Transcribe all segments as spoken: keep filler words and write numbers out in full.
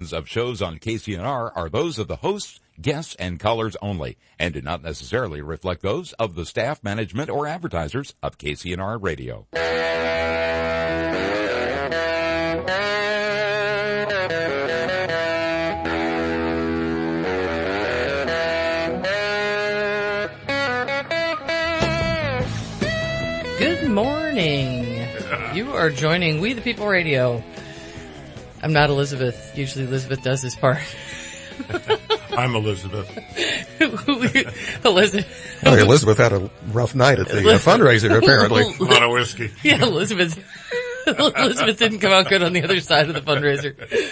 descriptions of shows on K C N R are those of the hosts, guests, and callers only, and do not necessarily reflect those of the staff, management, or advertisers of K C N R Radio. Good morning. You are joining We the People Radio. I'm not Elizabeth. Usually Elizabeth does this part. I'm Elizabeth. Elizabeth. Oh, Elizabeth had a rough night at the uh, fundraiser, apparently. A lot of whiskey. Yeah, Elizabeth. Elizabeth didn't come out good on the other side of the fundraiser.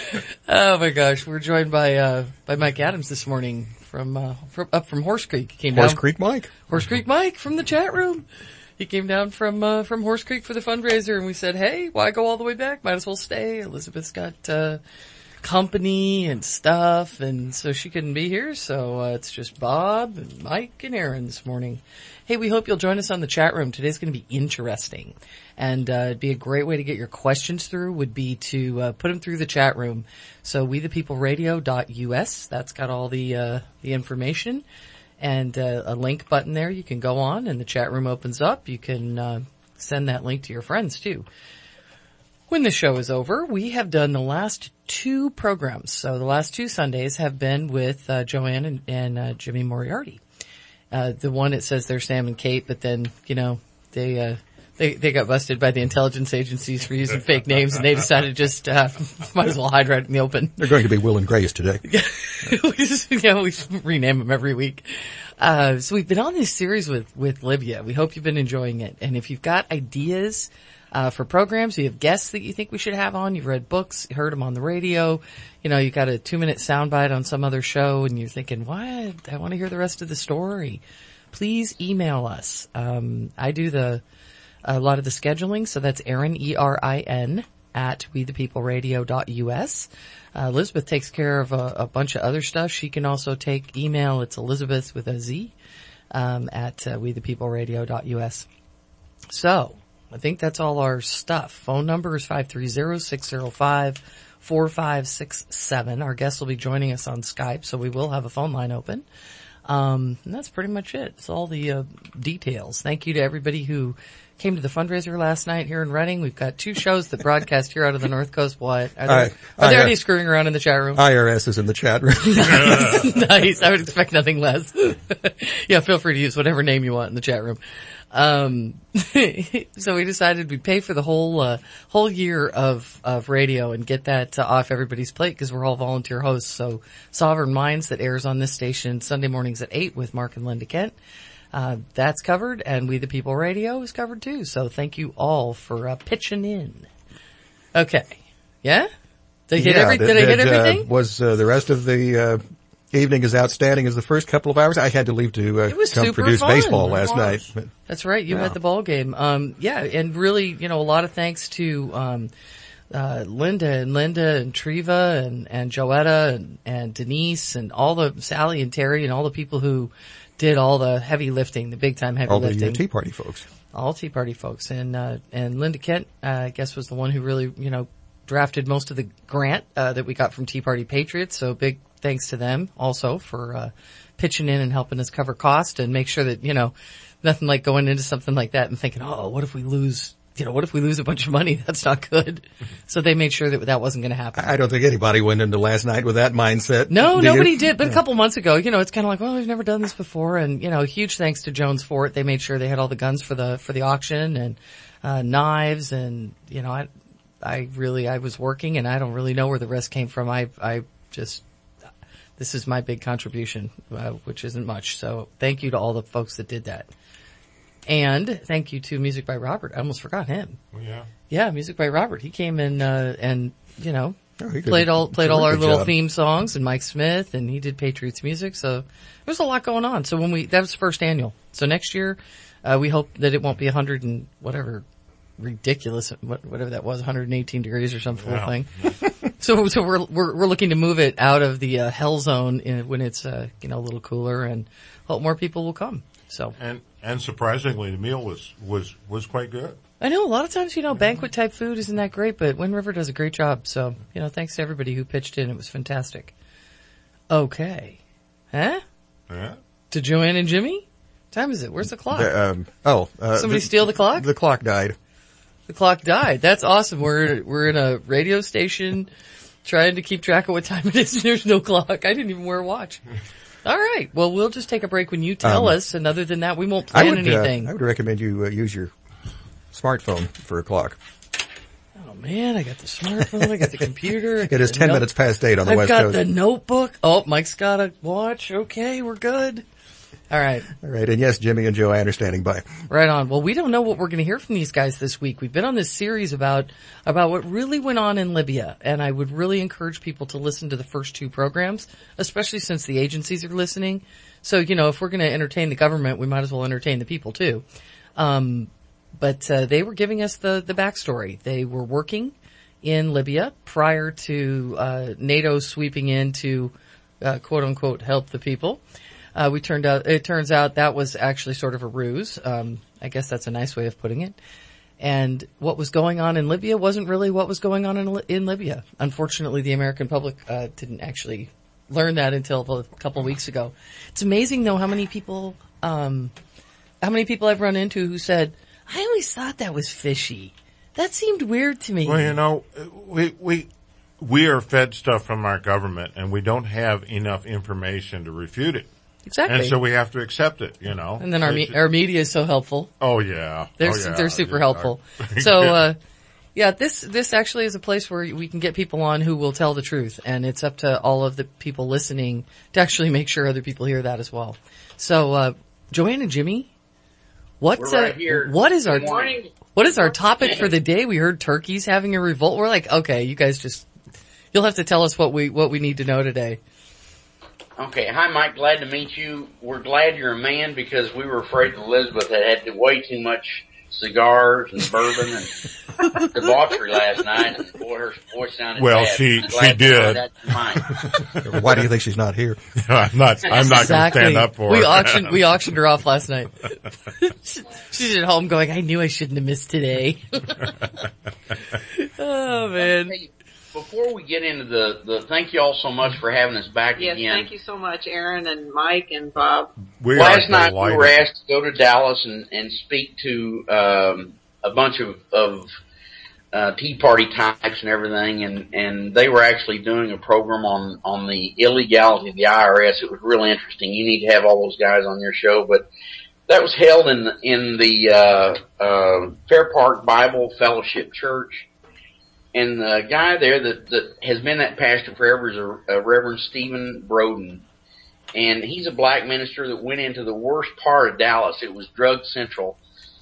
Oh my gosh, we're joined by uh by Mike Adams this morning from uh from up from Horse Creek. He came Horse down, Creek Mike. Horse Creek Mike from the chat room. He came down from uh from Horse Creek for the fundraiser, and we said, "Hey, why go all the way back? Might as well stay." Elizabeth's got uh company and stuff, and so she couldn't be here, so uh, it's just Bob and Mike and Aaron this morning. Hey, we hope you'll join us on the chat room. Today's going to be interesting, and uh, it'd be a great way to get your questions through would be to uh, put them through the chat room. So we the people radio dot U S, that's got all the uh, the information, and uh, a link button there. You can go on, and the chat room opens up. You can uh, send that link to your friends too. When the show is over, we have done the last two programs. So the last two Sundays have been with uh, Joanne and, and uh, Jimmy Moriarty. Uh, the one it says they're Sam and Kate, but then, you know, they, uh, they, they got busted by the intelligence agencies for using fake names, and they decided just, uh, might as well hide right in the open. They're going to be Will and Grace today. we just, you know, we rename them every week. Uh, so we've been on this series with, with Libya. We hope you've been enjoying it. And if you've got ideas, Uh, for programs, you have guests that you think we should have on, you've read books, heard them on the radio, you know, you got a two minute soundbite on some other show and you're thinking, what? I want to hear the rest of the story. Please email us. Um, I do the, a lot of the scheduling, so that's Erin, E R I N, at we the people radio dot U S. Uh, Elizabeth takes care of a, a bunch of other stuff. She can also take email. It's Elizabeth with a Z, um, at uh, we the people radio dot U S. So, I think that's all our stuff. Phone number is five three zero, six zero five, four five six seven. Our guests will be joining us on Skype, so we will have a phone line open. Um, and that's pretty much it. It's all the uh, details. Thank you to everybody who came to the fundraiser last night here in Reading. We've got two shows that broadcast here out of the North Coast. What? Are there, I, are there I, any screwing around in the chat room? I R S is in the chat room. Nice. I would expect nothing less. Yeah, feel free to use whatever name you want in the chat room. Um, so we decided we'd pay for the whole, uh, whole year of, of radio and get that uh, off everybody's plate because we're all volunteer hosts. So Sovereign Minds that airs on this station Sunday mornings at eight with Mark and Linda Kent. Uh, that's covered, and We the People Radio is covered too. So thank you all for, uh, pitching in. Okay. Yeah? Did I hit, yeah, every, did, did, I hit did, everything? Uh, was uh, the rest of the uh, evening as outstanding as the first couple of hours? I had to leave to uh, It was come super produce fun. baseball last It night. But, That's right. You yeah. had the ball game. Um, yeah, and really, you know, a lot of thanks to, um, uh, Linda and Linda and Treva and, and Joetta and, and Denise and all the, Sally and Terry and all the people who did all the heavy lifting, the big time heavy all lifting. the uh, Tea Party folks. All Tea Party folks. And, uh, and Linda Kent, uh, I guess was the one who really, you know, drafted most of the grant, uh, that we got from Tea Party Patriots. So big thanks to them also for, uh, pitching in and helping us cover cost and make sure that, you know, nothing like going into something like that and thinking, oh, what if we lose, you know, what if we lose a bunch of money? That's not good. So they made sure that that wasn't going to happen. I don't think anybody went into last night with that mindset. No, did nobody you? did. But a couple months ago, you know, it's kind of like, well, we've never done this before. And, you know, huge thanks to Jones Fort. They made sure they had all the guns for the, for the auction and, uh, knives. And, you know, I, I really, I was working and I don't really know where the rest came from. I, I just, this is my big contribution, uh, which isn't much. So thank you to all the folks that did that. And thank you to Music by Robert. I almost forgot him. Yeah. Yeah, Music by Robert. He came in, uh, and, you know, Oh, he did played a all, played all our terrific little job. theme songs, and Mike Smith, and he did Patriots music. So there's a lot going on. So when we, that was the first annual. So next year, uh, we hope that it won't be a hundred and whatever ridiculous, whatever that was, one hundred eighteen degrees or some fool Yeah. thing. So, so we're, we're, we're looking to move it out of the, uh, hell zone in, when it's, uh, you know, a little cooler, and hope more people will come. So. And, and surprisingly, the meal was, was, was quite good. I know a lot of times, you know, banquet type food isn't that great, but Wind River does a great job. So, you know, thanks to everybody who pitched in. It was fantastic. Okay. Huh? Yeah. To Joanne and Jimmy? What time is it? Where's the clock? The, um, oh, uh, Somebody the, steal the clock? The clock died. The clock died. That's awesome. We're, we're in a radio station trying to keep track of what time it is. There's no clock. I didn't even wear a watch. All right. Well, we'll just take a break when you tell Um, us. And other than that, we won't I plan would, anything. uh, I would recommend you uh, use your smartphone for a clock. Oh man, I got the smartphone, I got the computer. I got It is the ten note- minutes past eight on the I've West got Coast. the notebook. Oh, Mike's got a watch. Okay, we're good. All right. All right. And yes, Jimmy and Joanne are standing by. Right on. Well, we don't know what we're going to hear from these guys this week. We've been on this series about, about what really went on in Libya. And I would really encourage people to listen to the first two programs, especially since the agencies are listening. So, you know, if we're going to entertain the government, we might as well entertain the people too. Um, but, uh, they were giving us the, the backstory. They were working in Libya prior to, uh, NATO sweeping in to, uh, quote unquote, help the people. Uh, we turned out, it turns out that was actually sort of a ruse. Um, I guess that's a nice way of putting it. And what was going on in Libya wasn't really what was going on in, Li- in Libya. Unfortunately, the American public, uh, didn't actually learn that until a couple of weeks ago. It's amazing though how many people, um, how many people I've run into who said, I always thought that was fishy. That seemed weird to me. Well, you know, we, we, we are fed stuff from our government and we don't have enough information to refute it. Exactly. And so we have to accept it, you know. And then our, me- our media is so helpful. Oh yeah. They're, oh, yeah. they're super Yeah. helpful. So, uh, yeah, this, this actually is a place where we can get people on who will tell the truth. And it's up to all of the people listening to actually make sure other people hear that as well. So, uh, Joanne and Jimmy, what, We're right uh, here. what is our, Good morning. what is our topic for the day? We heard turkeys having a revolt. We're like, okay, you guys just, you'll have to tell us what we, what we need to know today. Okay, hi Mike, glad to meet you. We're glad you're a man because we were afraid that Elizabeth had had way too much cigars and bourbon and debauchery last night, and boy, her voice sounded Well, bad. she- I'm she glad to know did. that's mine. Why do you think she's not here? I'm not, I'm not Exactly. going to stand up for we her. auctioned, we auctioned her off last night. She's at home going, I knew I shouldn't have missed today. Oh man. Hey, before we get into the, the, thank you all so much for having us back Yes, again. thank you so much, Aaron and Mike and Bob. We Last are night we delighted. were asked to go to Dallas and, and speak to um, a bunch of, of uh, Tea Party types and everything, and, and they were actually doing a program on, on the illegality of the I R S. It was really interesting. You need to have all those guys on your show, but that was held in in the uh, uh, Fair Park Bible Fellowship Church. And the guy there that, that has been that pastor forever is a, a Reverend Stephen Broden. And he's a black minister that went into the worst part of Dallas. It was drug central,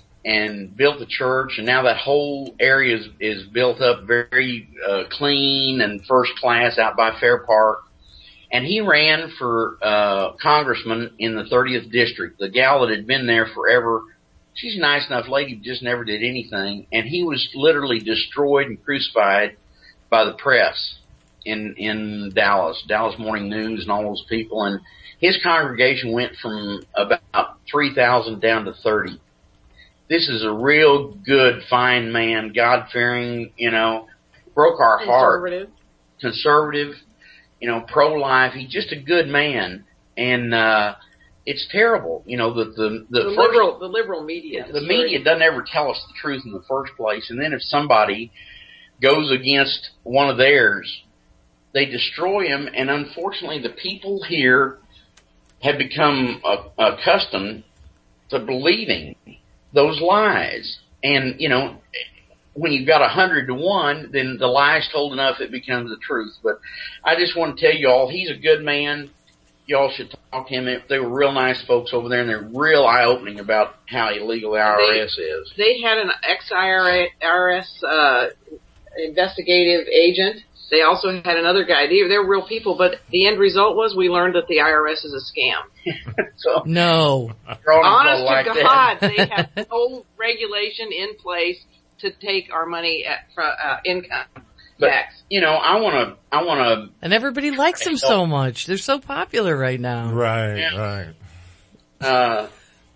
and built a church. And now that whole area is, is built up very uh, clean and first class out by Fair Park. And he ran for uh congressman in the thirtieth district. The gal that had been there forever, she's a nice enough lady, just never did anything. And he was literally destroyed and crucified by the press in, in Dallas, Dallas Morning News and all those people. And his congregation went from about three thousand down to thirty. This is a real good, fine man, God-fearing, you know, broke our heart. Conservative. Conservative, you know, pro-life. He's just a good man. And, uh, it's terrible, you know, that the, the, The first, liberal, the liberal media. the is media very- doesn't ever tell us the truth in the first place. And then if somebody goes against one of theirs, they destroy him. And unfortunately, the people here have become uh, accustomed to believing those lies. And, you know, when you've got a hundred to one, then the lie's told enough, it becomes the truth. But I just want to tell you all, he's a good man. Y'all should talk to him. They were real nice folks over there, and they're real eye-opening about how illegal the I R S is. They had an ex-I R S uh, investigative agent. They also had another guy. They, they're real people, but the end result was we learned that the I R S is a scam. So, No. Honest to like God, that. they have no regulation in place to take our money at, from uh, income But, tax. you know, I want to, I want to, And everybody likes them so much. They're so popular right now. Right, Yeah. right. uh,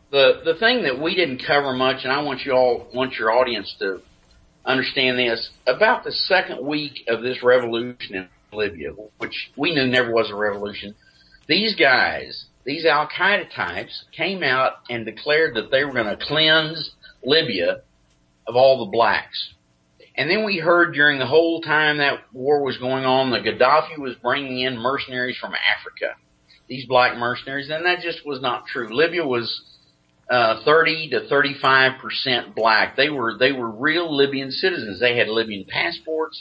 the the thing that we didn't cover much, and I want you all want your audience to understand this, about the second week of this revolution in Libya, which we knew never was a revolution, these guys, these Al-Qaeda types, came out and declared that they were going to cleanse Libya of all the blacks. And then we heard during the whole time that war was going on that Gaddafi was bringing in mercenaries from Africa, these black mercenaries, and that just was not true. Libya was Uh, thirty to thirty-five percent black. They were, they were real Libyan citizens. They had Libyan passports.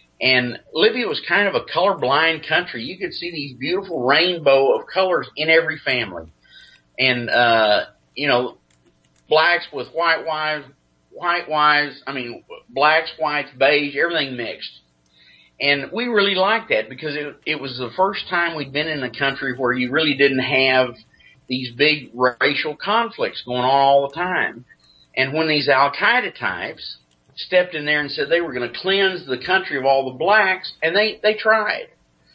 And Libya was kind of a colorblind country. You could see these beautiful rainbow of colors in every family. And, uh, you know, blacks with white wives, white wives, I mean, blacks, whites, beige, everything mixed. And we really liked that because it, it was the first time we'd been in a country where you really didn't have these big racial conflicts going on all the time. And when these Al-Qaeda types stepped in there and said they were going to cleanse the country of all the blacks, and they, they tried.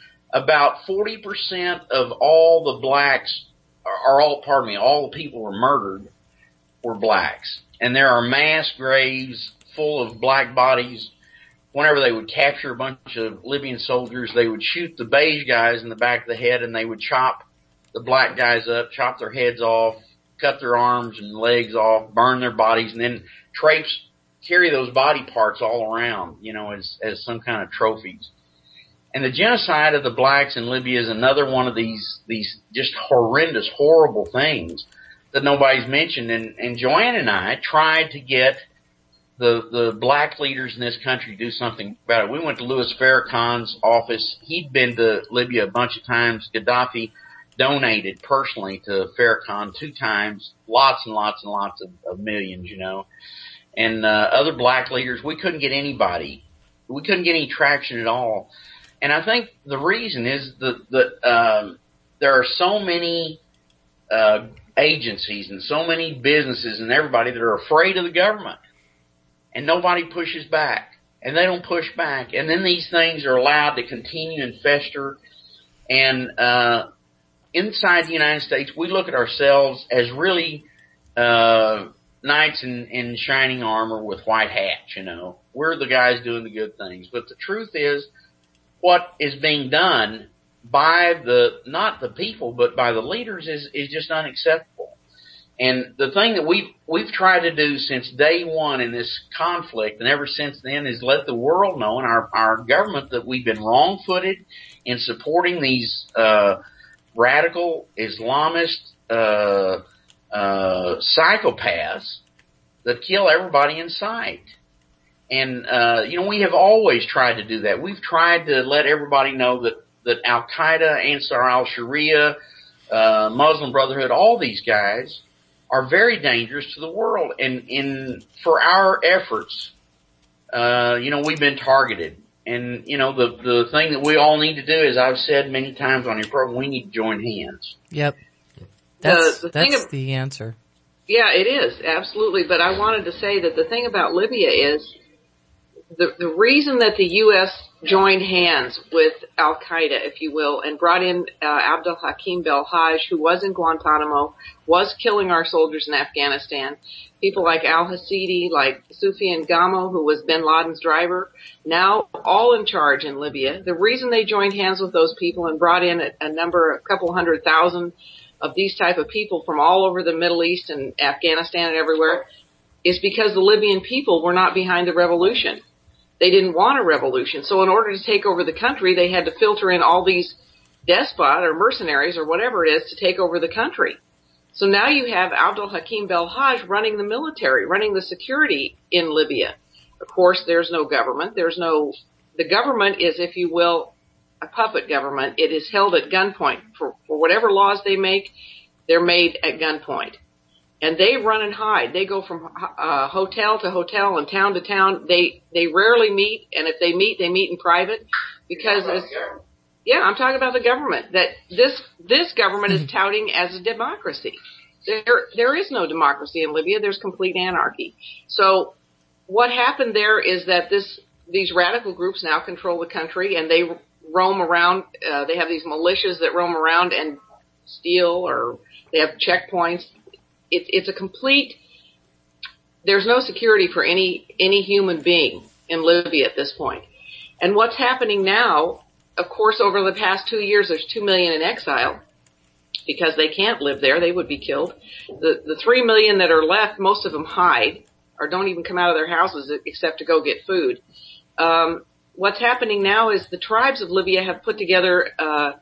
About forty percent of all the blacks, or all, pardon me, all the people who were murdered were blacks. And there are mass graves full of black bodies. Whenever they would capture a bunch of Libyan soldiers, they would shoot the beige guys in the back of the head, and they would chop the black guys up, chop their heads off, cut their arms and legs off, burn their bodies, and then traipse, carry those body parts all around, you know, as, as some kind of trophies. And the genocide of the blacks in Libya is another one of these, these just horrendous, horrible things that nobody's mentioned. And, and Joanne and I tried to get the, the black leaders in this country to do something about it. We went to Louis Farrakhan's office. He'd been to Libya a bunch of times. Gaddafi donated personally to Farrakhan two times, lots and lots and lots of, of millions, you know. And, uh, other black leaders, we couldn't get anybody. We couldn't get any traction at all. And I think the reason is that, that, um, there are so many, uh, agencies and so many businesses and everybody that are afraid of the government. And nobody pushes back. And they don't push back. And then these things are allowed to continue and fester. And, uh, inside the United States, we look at ourselves as really uh knights in, in shining armor with white hats, you know. We're the guys doing the good things. But the truth is, what is being done by the, not the people, but by the leaders is, is just unacceptable. And the thing that we've, we've tried to do since day one in this conflict, and ever since then, is let the world know, and our, our government, that we've been wrong-footed in supporting these uh radical Islamist uh uh psychopaths that kill everybody in sight. And uh you know, we have always tried to do that. We've tried to let everybody know that that Al-Qaeda, Ansar al-Sharia, uh Muslim Brotherhood, all these guys are very dangerous to the world. And in for our efforts, uh you know, we've been targeted. And, you know, the, the thing that we all need to do, as I've said many times on your program, we need to join hands. Yep. That's, the, the that's of, the answer. Yeah, it is. Absolutely. But I wanted to say that the thing about Libya is the, the reason that the U S joined hands with Al-Qaeda, if you will, and brought in uh, Abdul Hakim Belhaj, who was in Guantanamo, was killing our soldiers in Afghanistan. People like al-Hasidi, like Sufyan Gamo, who was bin Laden's driver, now all in charge in Libya. The reason they joined hands with those people and brought in a, a number, a couple hundred thousand of these type of people from all over the Middle East and Afghanistan and everywhere is because the Libyan people were not behind the revolution. They didn't want a revolution. So in order to take over the country, they had to filter in all these despot or mercenaries or whatever it is to take over the country. So now you have Abdul Hakim Belhaj running the military, running the security in Libya. Of course, there's no government. There's no, the government is, if you will, a puppet government. It is held at gunpoint. For, for whatever laws they make, they're made at gunpoint. And they run and hide. They go from uh, hotel to hotel and town to town. They, they rarely meet, and if they meet, they meet in private because it's, yeah, I'm talking about the government. That this this government is touting as a democracy. There there is no democracy in Libya. There's complete anarchy. So what happened there is that this these radical groups now control the country, and they roam around. Uh, they have these militias that roam around and steal, or they have checkpoints. it, it's a complete, there's no security for any, any human being in Libya at this point. And what's happening now, of course, over the past two years, there's two million in exile because they can't live there. They would be killed. The, the three million that are left, most of them hide or don't even come out of their houses except to go get food. Um, what's happening now is the tribes of Libya have put together, uh,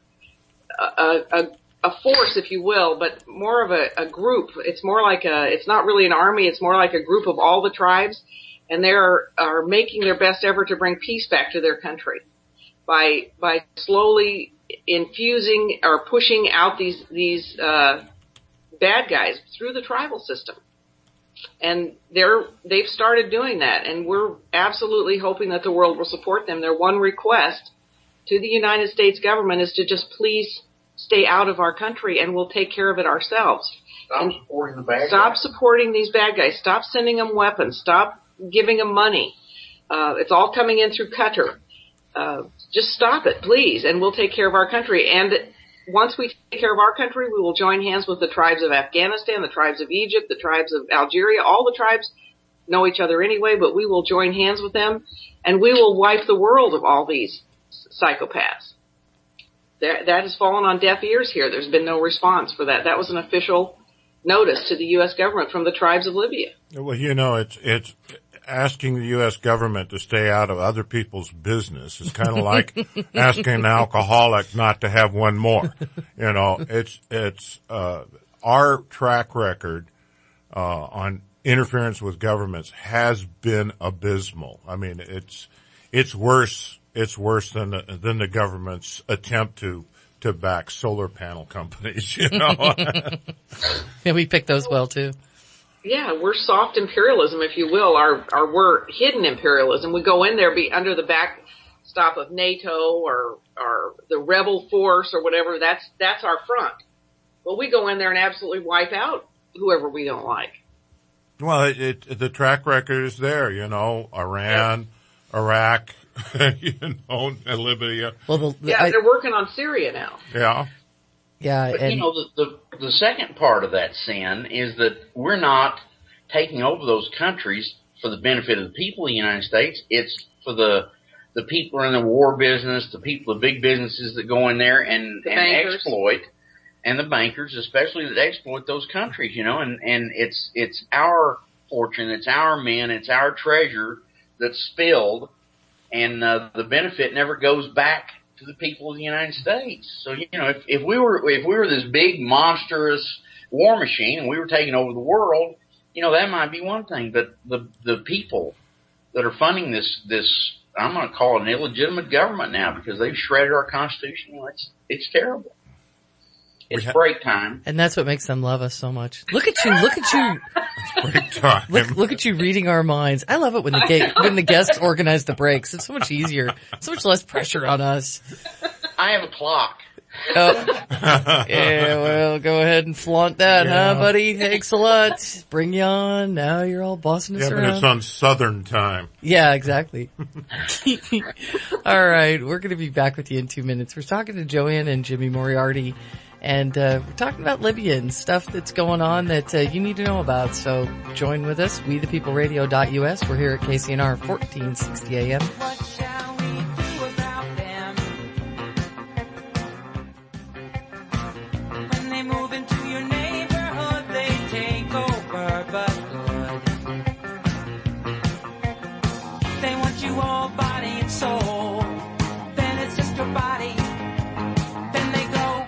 a, a, a force, if you will, but more of a, a group. It's more like a, it's not really an army. It's more like a group of all the tribes, and they are, are making their best effort to bring peace back to their country by, by slowly infusing or pushing out these, these, uh, bad guys through the tribal system. And they're, they've started doing that, and we're absolutely hoping that the world will support them. Their one request to the United States government is to just please stay out of our country and we'll take care of it ourselves. Stop and supporting the bad Stop guys. supporting these bad guys. Stop sending them weapons. Stop giving them money. Uh, it's all coming in through Qatar. Uh, just stop it, please, and we'll take care of our country. And once we take care of our country, we will join hands with the tribes of Afghanistan, the tribes of Egypt, the tribes of Algeria. All the tribes know each other anyway, but we will join hands with them, and we will wipe the world of all these psychopaths. That, that has fallen on deaf ears here. There's been no response for that. That was an official notice to the U S government from the tribes of Libya. Well, you know, it's it's asking the U S government to stay out of other people's business is kind of like asking an alcoholic not to have one more. You know, it's it's uh our track record uh on interference with governments has been abysmal. I mean, it's it's worse it's worse than the, than the government's attempt to to back solar panel companies, you know. Yeah, we picked those well too. Yeah, we're soft imperialism, if you will, or, or we're hidden imperialism. We go in there be under the backstop of NATO or, or the rebel force or whatever. That's, that's our front. Well, we go in there and absolutely wipe out whoever we don't like. Well, it, it the track record is there, you know, Iran, yeah. Iraq, you know, Libya. Well, the, the, yeah, I, they're working on Syria now. Yeah. Yeah, But, and you know, the, the, the second part of that sin is that we're not taking over those countries for the benefit of the people of the United States. It's for the, the people in the war business, the people, the big businesses that go in there and, The and bankers. exploit, and the bankers especially that exploit those countries, you know, and, and it's, it's our fortune, it's our men, it's our treasure that's spilled, and, uh, the benefit never goes back to the people of the United States. So, you know, if, if we were, if we were this big monstrous war machine and we were taking over the world, you know, that might be one thing, but the, the people that are funding this, this, I'm going to call it an illegitimate government now because they've shredded our Constitution. You know, it's, it's terrible. It's ha- break time. and that's what makes them love us so much. Look at you, look at you, Break time. look, look at you reading our minds. I love it when the ga- when the guests organize the breaks. It's so much easier, so much less pressure on us. I have a clock. Oh. Yeah, well, go ahead and flaunt that, Yeah. huh, buddy? Thanks a lot. Bring you on. Now you're all bossing us Yeah, but around. it's on Southern time. Yeah, exactly. All right, we're going to be back with you in two minutes. We're talking to Joanne and Jimmy Moriarty, and uh, we're talking about Libya and stuff that's going on that uh, you need to know about. So join with us, we the people radio dot U S. We're here at K C N R fourteen sixty A M. What shall we do about them? When they move into your neighborhood, they take over, but good. They want you all body and soul. Then it's just your body. Then they go.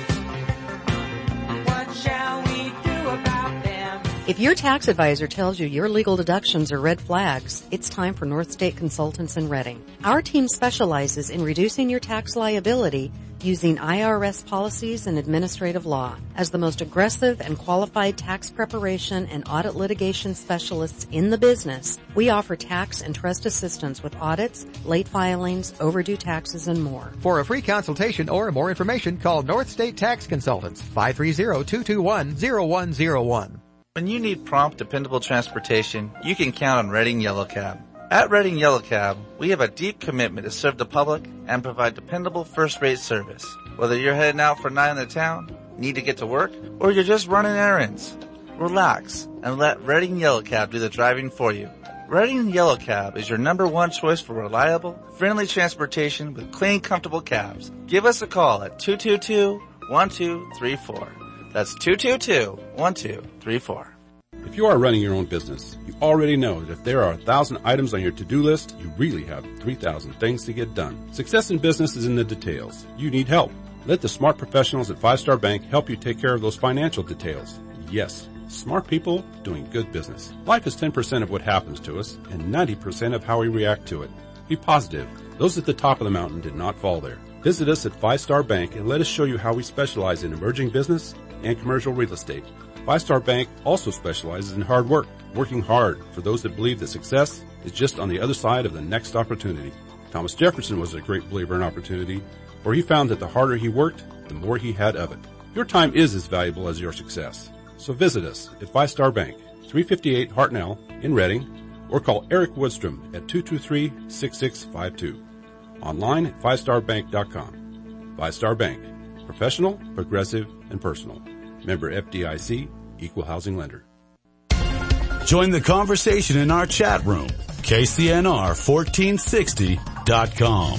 What shall we do about them? If your tax advisor tells you your legal deductions are red flags, it's time for North State Consultants in Reading. Our team specializes in reducing your tax liability using I R S policies and administrative law. As the most aggressive and qualified tax preparation and audit litigation specialists in the business, we offer tax and trust assistance with audits, late filings, overdue taxes, and more. For a free consultation or more information, call North State Tax Consultants, five three zero, two two one, zero one zero one. When you need prompt, dependable transportation, you can count on Reading Yellow Cab. At Reading Yellow Cab, we have a deep commitment to serve the public and provide dependable first-rate service. Whether you're heading out for a night in the town, need to get to work, or you're just running errands, relax, and let Reading Yellow Cab do the driving for you. Reading Yellow Cab is your number one choice for reliable, friendly transportation with clean, comfortable cabs. Give us a call at two two two, one two three four. That's two two two, one two three four. If you are running your own business, you already know that if there are a thousand items on your to-do list, you really have three thousand things to get done. Success in business is in the details. You need help. Let the smart professionals at Five Star Bank help you take care of those financial details. Yes, smart people doing good business. Life is ten percent of what happens to us and ninety percent of how we react to it. Be positive. Those at the top of the mountain did not fall there. Visit us at Five Star Bank and let us show you how we specialize in emerging business and commercial real estate. Five Star Bank also specializes in hard work, working hard for those that believe that success is just on the other side of the next opportunity. Thomas Jefferson was a great believer in opportunity, for he found that the harder he worked, the more he had of it. Your time is as valuable as your success. So visit us at Five Star Bank, three fifty-eight Hartnell in Reading, or call Eric Woodstrom at two two three, six six five two. Online at five star bank dot com. Five Star Bank. Professional, progressive, and personal. Member F D I C, Equal Housing Lender. Join the conversation in our chat room. K C N R fourteen sixty dot com.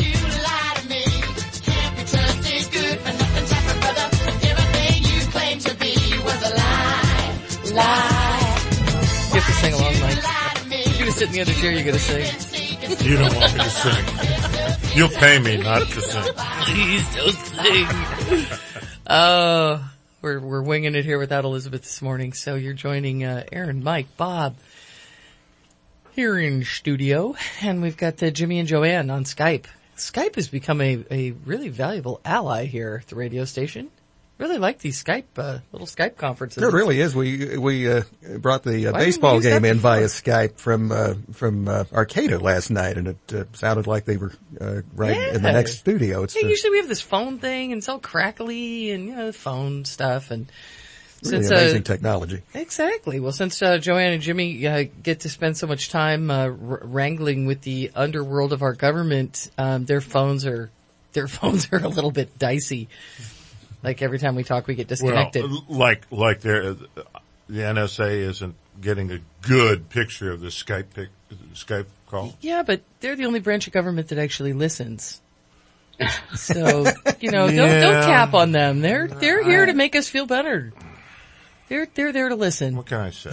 You have to sing along, Mike. You're gonna sit in the other chair, you're gonna sing. You don't want me to sing. You'll pay me not to sing. Please don't sing. Uh, we're, we're winging it here without Elizabeth this morning. So you're joining, uh, Aaron, Mike, Bob here in studio. And we've got uh, Jimmy and Joanne on Skype. Skype has become a, a really valuable ally here at the radio station. Really like these Skype, uh, little Skype conferences. It really is. We, we, uh, brought the uh, baseball game in via Skype from, uh, from, uh, Arcata last night, and it, uh, sounded like they were, uh, right yeah. in the next studio. It's yeah, the, usually we have this phone thing, and it's all crackly, and, you know, phone stuff, and really since, amazing uh, technology. Exactly. Well, since, uh, Joanne and Jimmy, uh, get to spend so much time, uh, r- wrangling with the underworld of our government, um, their phones are, their phones are a little bit dicey. Like every time we talk, we get disconnected. Well, like, like there, the N S A isn't getting a good picture of the Skype pic, Skype call. Yeah, but they're the only branch of government that actually listens. So, you know, yeah. don't, don't cap on them. They're, they're here to make us feel better. They're, they're there to listen. What can I say?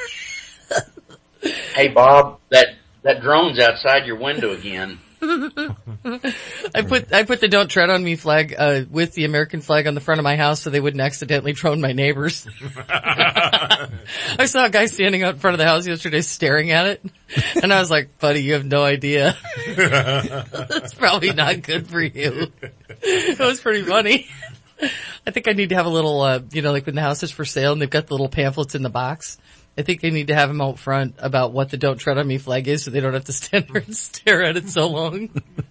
Hey, Bob, that, that drone's outside your window again. I put I put the "Don't Tread on Me" flag uh with the American flag on the front of my house so they wouldn't accidentally drone my neighbors. I saw a guy standing out in front of the house yesterday staring at it, and I was like, "Buddy, you have no idea. That's probably not good for you." It was pretty funny. I think I need to have a little, uh, you know, like when the house is for sale and they've got the little pamphlets in the box. I think they need to have them out front about what the "Don't Tread on Me" flag is so they don't have to stand there and stare at it so long.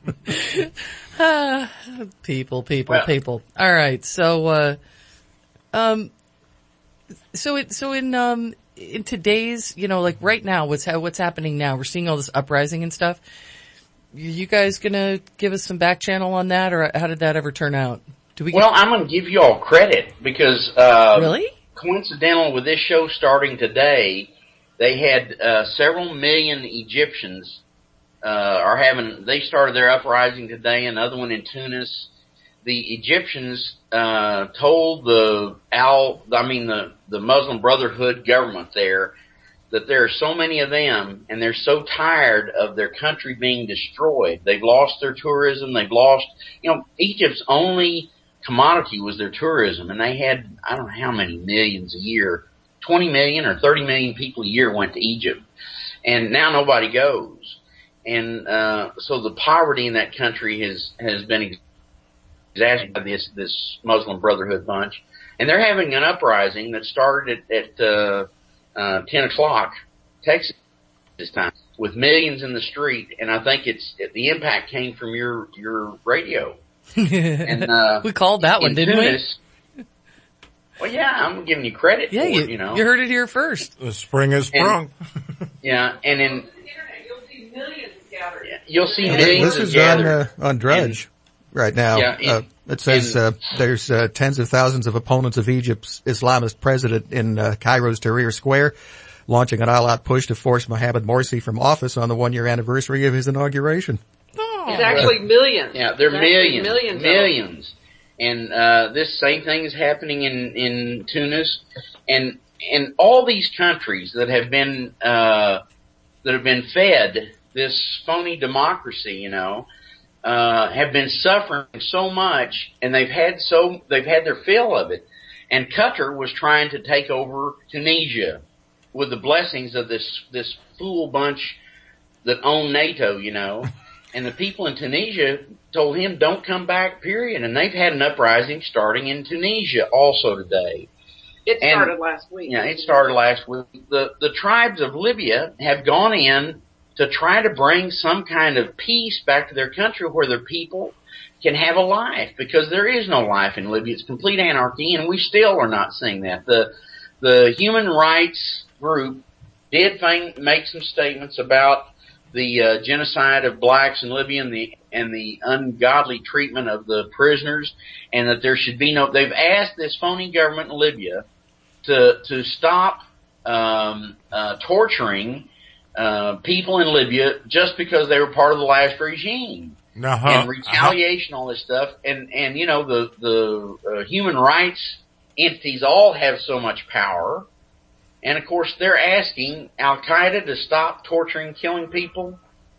ah, people, people, well. people. All right. So, uh, um, so it, so in, um, in today's, you know, like right now, what's, ha- what's happening now? We're seeing all this uprising and stuff. You guys gonna give us some back channel on that, or how did that ever turn out? Do we get- well, I'm gonna give you all credit because, uh, really? Coincidental with this show starting today, they had uh, several million Egyptians uh, are having. They started their uprising today. Another one in Tunis. The Egyptians uh, told the Al, I mean the the Muslim Brotherhood government there that there are so many of them, and they're so tired of their country being destroyed. They've lost their tourism. They've lost, you know, Egypt's only commodity was their tourism, and they had, I don't know how many millions a year, twenty million or thirty million people a year went to Egypt, and now nobody goes. And, uh, so the poverty in that country has, has been exacerbated by this, this Muslim Brotherhood bunch, and they're having an uprising that started at, at, uh, uh, ten o'clock Texas this time with millions in the street, and I think it's, the impact came from your, your radio. And, uh, we called that one, didn't Tunis, we? Well, yeah, I'm giving you credit yeah, for you, it, you know. You heard it here first. The spring is sprung. And, yeah, and in, you'll see millions gathered. Yeah, you'll see millions This is gathered. on, uh, on Drudge. right now. Yeah, and, uh, it says and, uh, there's uh, tens of thousands of opponents of Egypt's Islamist president in uh, Cairo's Tahrir Square, launching an all-out push to force Mohamed Morsi from office on the one-year anniversary of his inauguration. It's actually millions. Yeah, they're It's millions, millions. millions. And uh, this same thing is happening in in Tunis, and and all these countries that have been uh, that have been fed this phony democracy, you know, uh, have been suffering so much, and they've had so they've had their fill of it. And Qatar was trying to take over Tunisia with the blessings of this this fool bunch that own NATO, you know. And the people in Tunisia told him, don't come back, period. And they've had an uprising starting in Tunisia also today. It started and, last week. Yeah, it started last week. The, the tribes of Libya have gone in to try to bring some kind of peace back to their country where their people can have a life, because there is no life in Libya. It's complete anarchy, and we still are not seeing that. The, the human rights group did find, make some statements about the uh, genocide of blacks in Libya and the and the ungodly treatment of the prisoners, and that there should be no. They've asked this phony government in Libya to to stop um, uh, torturing uh, people in Libya just because they were part of the last regime. Uh-huh. And retaliation, all this stuff, and and you know the the uh, human rights entities all have so much power. And of course, they're asking Al Qaeda to stop torturing, killing people.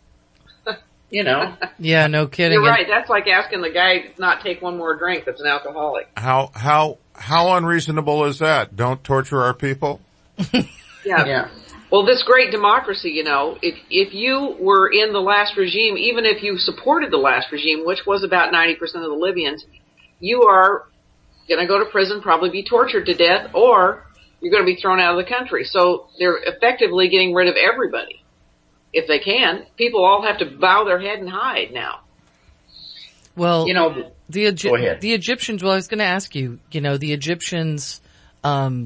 You know. Yeah, no kidding. You're right. That's like asking the guy not take one more drink that's an alcoholic. How how how unreasonable is that? Don't torture our people. Yeah. Yeah. Well, this great democracy, you know, if if you were in the last regime, even if you supported the last regime, which was about ninety percent of the Libyans, you are going to go to prison, probably be tortured to death, or you're going to be thrown out of the country. So they're effectively getting rid of everybody. If they can. People all have to bow their head and hide now. Well, You know, the Go ahead. Egy- the Egyptians. Well, I was going to ask you. You know, the Egyptians. Um,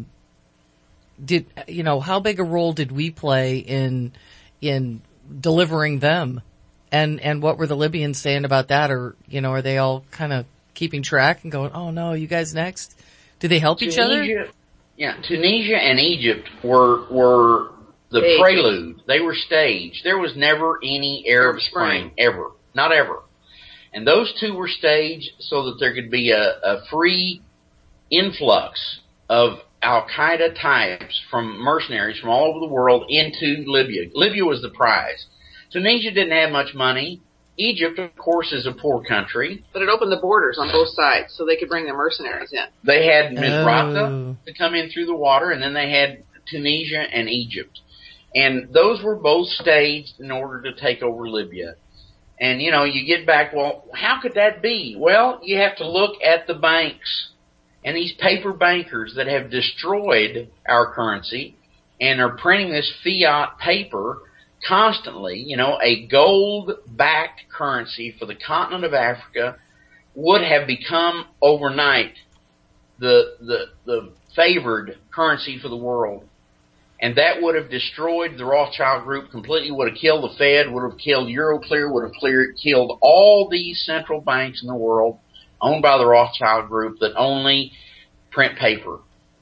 did you know how big a role did we play in in delivering them, and and what were the Libyans saying about that? Or you know, are they all kind of keeping track and going, "Oh no, you guys next"? Do they help each other? Tunisia, yeah, Tunisia and Egypt were were the Staged. prelude. They were staged. There was never any Arab Arab Spring. Spring, ever. Not ever. And those two were staged so that there could be a, a free influx of Al-Qaeda types from mercenaries from all over the world into Libya. Libya was the prize. Tunisia didn't have much money. Egypt, of course, is a poor country. But it opened the borders on both sides so they could bring their mercenaries in. They had Misrata Oh. to come in through the water, and then they had Tunisia and Egypt. And those were both staged in order to take over Libya. And, you know, you get back, well, how could that be? Well, you have to look at the banks and these paper bankers that have destroyed our currency and are printing this fiat paper constantly. You know, a gold-backed currency for the continent of Africa would have become overnight the the the favored currency for the world. And that would have destroyed the Rothschild Group completely, would have killed the Fed, would have killed Euroclear, would have cleared, killed all these central banks in the world owned by the Rothschild Group that only print paper.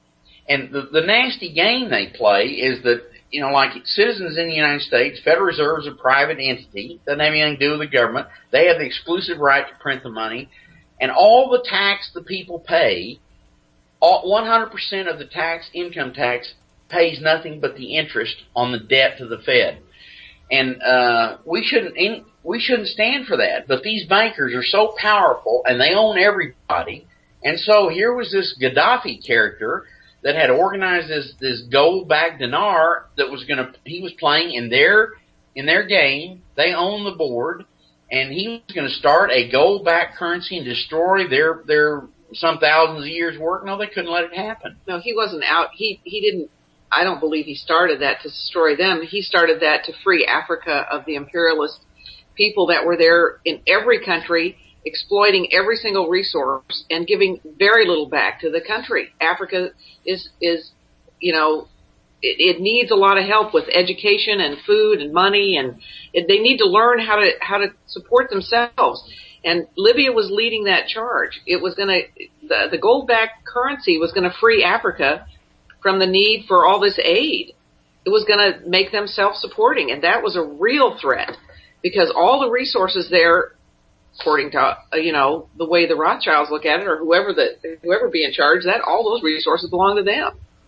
And the, the nasty game they play is that, you know, like citizens in the United States, Federal Reserve is a private entity, doesn't have anything to do with the government. They have the exclusive right to print the money. And all the tax the people pay, all, one hundred percent of the tax, income tax, pays nothing but the interest on the debt to the Fed. And, uh, we shouldn't, in, we shouldn't stand for that. But these bankers are so powerful and they own everybody. And so here was this Gaddafi character that had organized this, this gold-backed dinar that was gonna, he was playing in their, in their game. They own the board, and he was gonna start a gold-backed currency and destroy their, their some thousands of years' work. No, they couldn't let it happen. No, he wasn't out. He, he didn't, I don't believe he started that to destroy them. He started that to free Africa of the imperialist people that were there in every country, exploiting every single resource and giving very little back to the country. Africa is, is, you know, it, it needs a lot of help with education and food and money, and it, they need to learn how to, how to support themselves. And Libya was leading that charge. It was going to, the, the gold-backed currency was going to free Africa from the need for all this aid. It was going to make them self-supporting, and that was a real threat because all the resources there, according to, uh, you know, the way the Rothschilds look at it, or whoever the, whoever be in charge, that all those resources belong to them.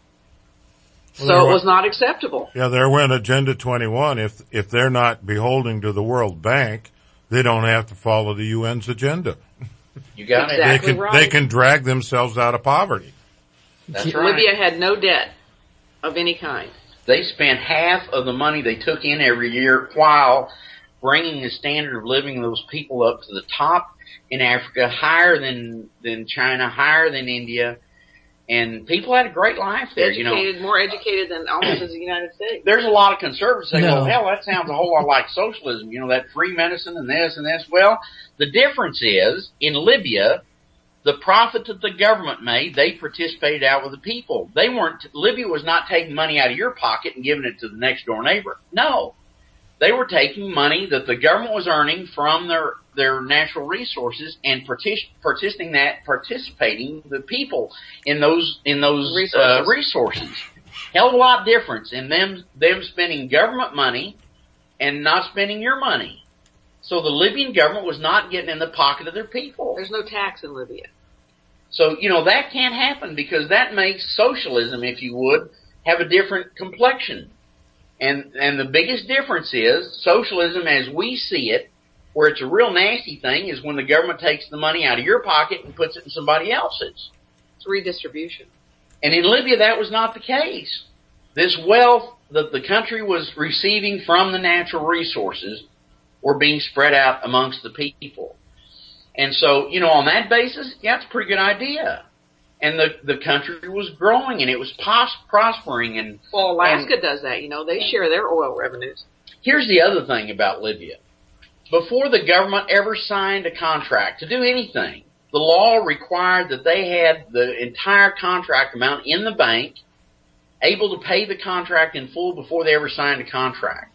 Well, so it went, was not acceptable. Yeah, there went Agenda twenty-one. If, if they're not beholding to the World Bank, they don't have to follow the U N's agenda. You got exactly it. They can, right. they can drag themselves out of poverty. That's right. Libya had no debt of any kind. They spent half of the money they took in every year while bringing the standard of living of those people up to the top in Africa, higher than, than China, higher than India. And people had a great life there, Educated, you know. more educated than almost as the United States. There's a lot of conservatives say, No. well, hell, that sounds a whole lot like socialism, you know, that free medicine and this and this. Well, the difference is, in Libya, the profit that the government made, they participated out with the people. They weren't, Libya was not taking money out of your pocket and giving it to the next door neighbor. No. They were taking money that the government was earning from their, their natural resources and partic- participating that, participating the people in those, in those, Resources. uh, resources. Hell of a lot difference in them, them spending government money and not spending your money. So the Libyan government was not getting in the pocket of their people. There's no tax in Libya. So, you know, that can't happen because that makes socialism, if you would, have a different complexion. And, and the biggest difference is socialism as we see it, where it's a real nasty thing, is when the government takes the money out of your pocket and puts it in somebody else's. It's redistribution. And in Libya, that was not the case. This wealth that the country was receiving from the natural resources were being spread out amongst the people. And so, you know, on that basis, yeah, it's a pretty good idea. And the, the country was growing and it was pos- prospering and. Well, Alaska and, does that, you know, they share their oil revenues. Here's the other thing about Libya. Before the government ever signed a contract to do anything, the law required that they had the entire contract amount in the bank, able to pay the contract in full before they ever signed a contract.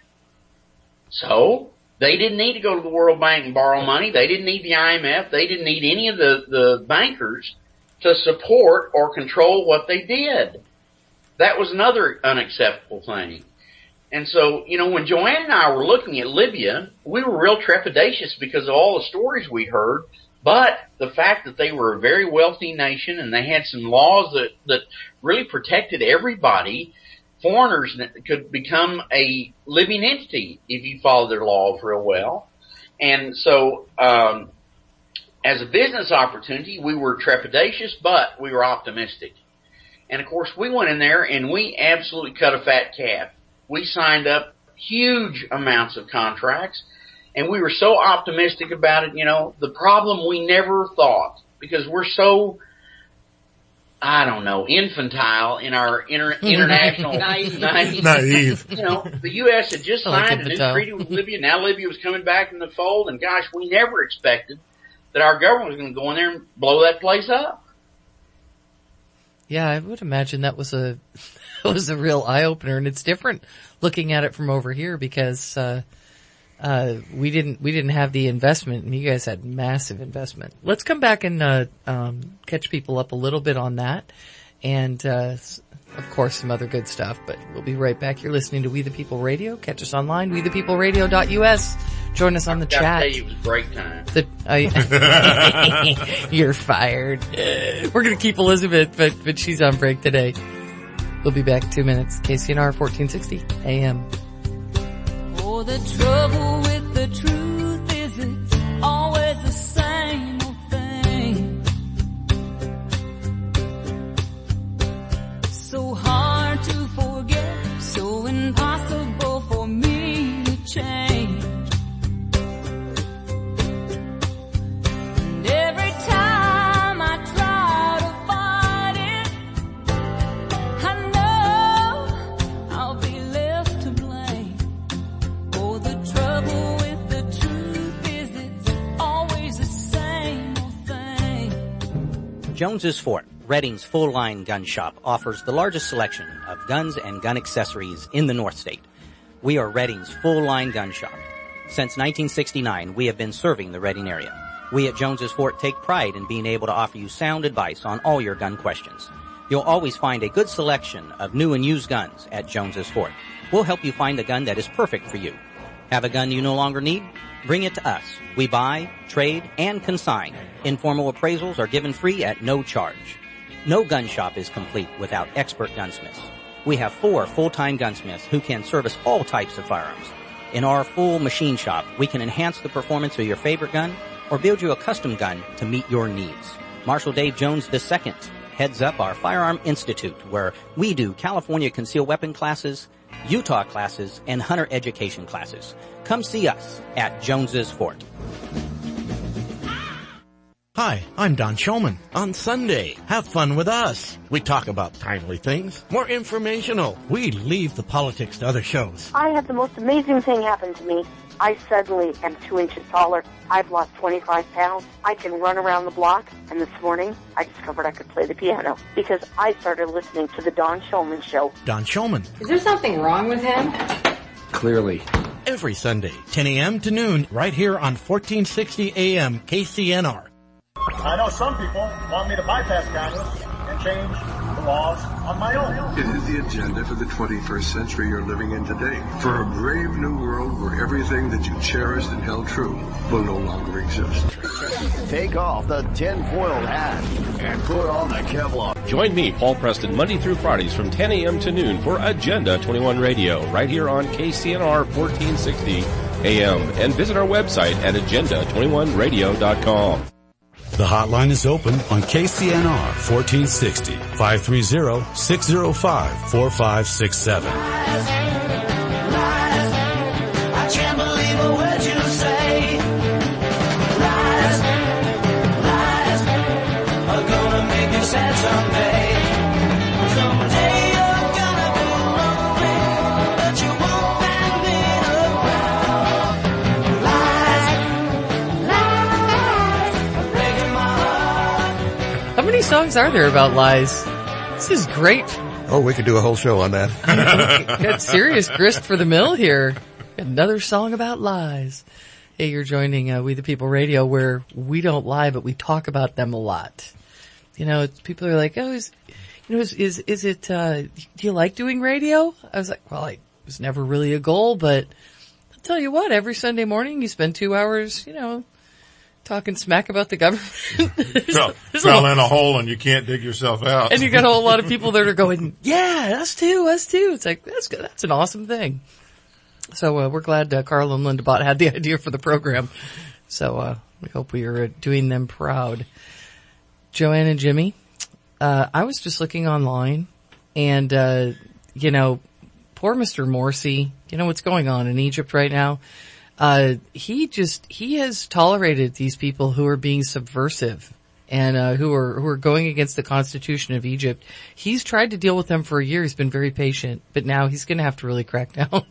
So, they didn't need to go to the World Bank and borrow money. They didn't need the I M F. They didn't need any of the, the bankers to support or control what they did. That was another unacceptable thing. And so, you know, when Joanne and I were looking at Libya, we were real trepidatious because of all the stories we heard, but the fact that they were a very wealthy nation and they had some laws that, that really protected everybody. Foreigners could become a living entity if you follow their laws real well. And so, um, as a business opportunity, we were trepidatious, but we were optimistic. And of course, we went in there and we absolutely cut a fat calf. We signed up huge amounts of contracts and we were so optimistic about it. You know, the problem we never thought, because we're so, I don't know, infantile in our inter- international Naive. naive. Naive. You know, the U S had just I like signed a new infantile. treaty with Libya. Now Libya was coming back in the fold, and gosh, we never expected that our government was going to go in there and blow that place up. Yeah, I would imagine that was a that was a real eye opener, and it's different looking at it from over here because uh uh we didn't we didn't have the investment, and you guys had massive investment. Let's come back and uh um catch people up a little bit on that, and uh of course some other good stuff. But we'll be right back. You're listening to We the People Radio. Catch us online, we the people radio dot u s. Join us on the I gotta chat. tell you, it was break time. The, uh, you're fired. We're going to keep Elizabeth, but, but she's on break today. We'll be back in two minutes. K C N R fourteen sixty A M. Oh, the trouble with the truth is it's always the same old thing. So hard to forget, so impossible for me to change. Every time I try to fight it, I know I'll be left to blame. Oh, the trouble with the truth is it's always the same old thing. Jones's Fort, Redding's full-line gun shop, offers the largest selection of guns and gun accessories in the North State. We are Redding's full-line gun shop. Since nineteen sixty-nine, we have been serving the Redding area. We at Jones's Fort take pride in being able to offer you sound advice on all your gun questions. You'll always find a good selection of new and used guns at Jones's Fort. We'll help you find the gun that is perfect for you. Have a gun you no longer need? Bring it to us. We buy, trade, and consign. Informal appraisals are given free at no charge. No gun shop is complete without expert gunsmiths. We have four full-time gunsmiths who can service all types of firearms. In our full machine shop, we can enhance the performance of your favorite gun or build you a custom gun to meet your needs. Marshal Dave Jones the Second heads up our Firearm Institute, where we do California concealed weapon classes, Utah classes, and hunter education classes. Come see us at Jones's Fort. Hi, I'm Don Shulman. On Sunday, have fun with us. We talk about timely things, more informational. We leave the politics to other shows. I had the most amazing thing happen to me. I suddenly am two inches taller. I've lost twenty-five pounds. I can run around the block. And this morning, I discovered I could play the piano because I started listening to the Don Shulman Show. Don Shulman. Is there something wrong with him? Clearly. Every Sunday, ten a.m. to noon, right here on fourteen sixty A M K C N R. I know some people want me to bypass Congress and change the laws on my own. It is the agenda for the twenty-first century you're living in today. For a brave new world where everything that you cherished and held true will no longer exist. Take off the tinfoil hat and put on the Kevlar. Join me, Paul Preston, Monday through Fridays from ten a.m. to noon for Agenda twenty-one Radio, right here on K C N R fourteen sixty A M. And visit our website at agenda twenty-one radio dot com. The hotline is open on K C N R fourteen sixty, five three zero, six zero five, four five six seven. I can't believe a word you say. Lies, lies are gonna make you sad someday. Someday you're gonna be lonely, but you won't find me around. Lies, lies are breaking my heart. How many songs are there about lies? This is great. Oh, we could do a whole show on that. Got serious grist for the mill here. Another song about lies. Hey, you're joining uh, We the People Radio, where we don't lie, but we talk about them a lot. You know, it's, people are like, oh, is, you know, is, is, is it, uh, do you like doing radio? I was like, well, I, it was never really a goal, but I'll tell you what, every Sunday morning you spend two hours, you know, talking smack about the government. fell fell in a hole and you can't dig yourself out. And you got a whole lot of people that are going, yeah, us too, us too. It's like, that's good. That's an awesome thing. So, uh, we're glad, uh, Carl and Linda Bott had the idea for the program. So, uh, we hope we are doing them proud. Joanne and Jimmy, uh, I was just looking online and, uh, you know, poor Mister Morsi, you know what's going on in Egypt right now? Uh, he just, he has tolerated these people who are being subversive and, uh, who are, who are going against the Constitution of Egypt. He's tried to deal with them for a year. He's been very patient, but now he's going to have to really crack down.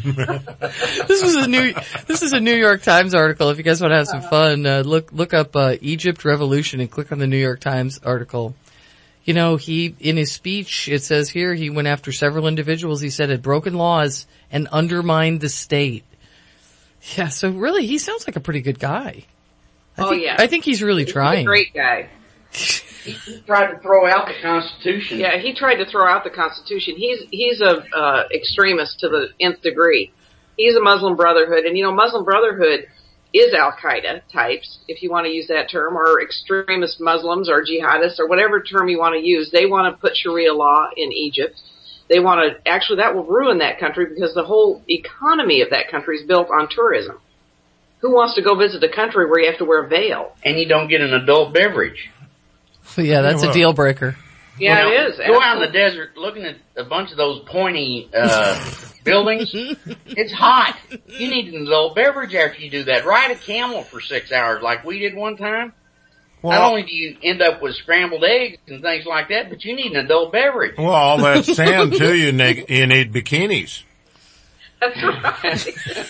This was a new, this is a New York Times article. If you guys want to have some fun, uh, look, look up, uh, Egypt Revolution and click on the New York Times article. You know, he, in his speech, it says here, he went after several individuals he said had broken laws and undermined the state. Yeah, so really, he sounds like a pretty good guy. I Oh think, yeah. I think he's really He's trying. a great guy. He tried to throw out the Constitution. Yeah, he tried to throw out the Constitution. He's he's a uh, extremist to the nth degree. He's a Muslim Brotherhood, and you know, Muslim Brotherhood is Al Qaeda types, if you want to use that term, or extremist Muslims or jihadists or whatever term you want to use. They want to put Sharia law in Egypt. They want to, actually that will ruin that country because the whole economy of that country is built on tourism. Who wants to go visit a country where you have to wear a veil? And you don't get an adult beverage. Yeah, that's a deal breaker. Yeah, You know, it is. Go out in the desert looking at a bunch of those pointy, uh, buildings. It's hot. You need an adult beverage after you do that. Ride a camel for six hours like we did one time. Well, Not only do you end up with scrambled eggs and things like that, but you need an adult beverage. Well, all that sand too, you need, you need bikinis. That's right.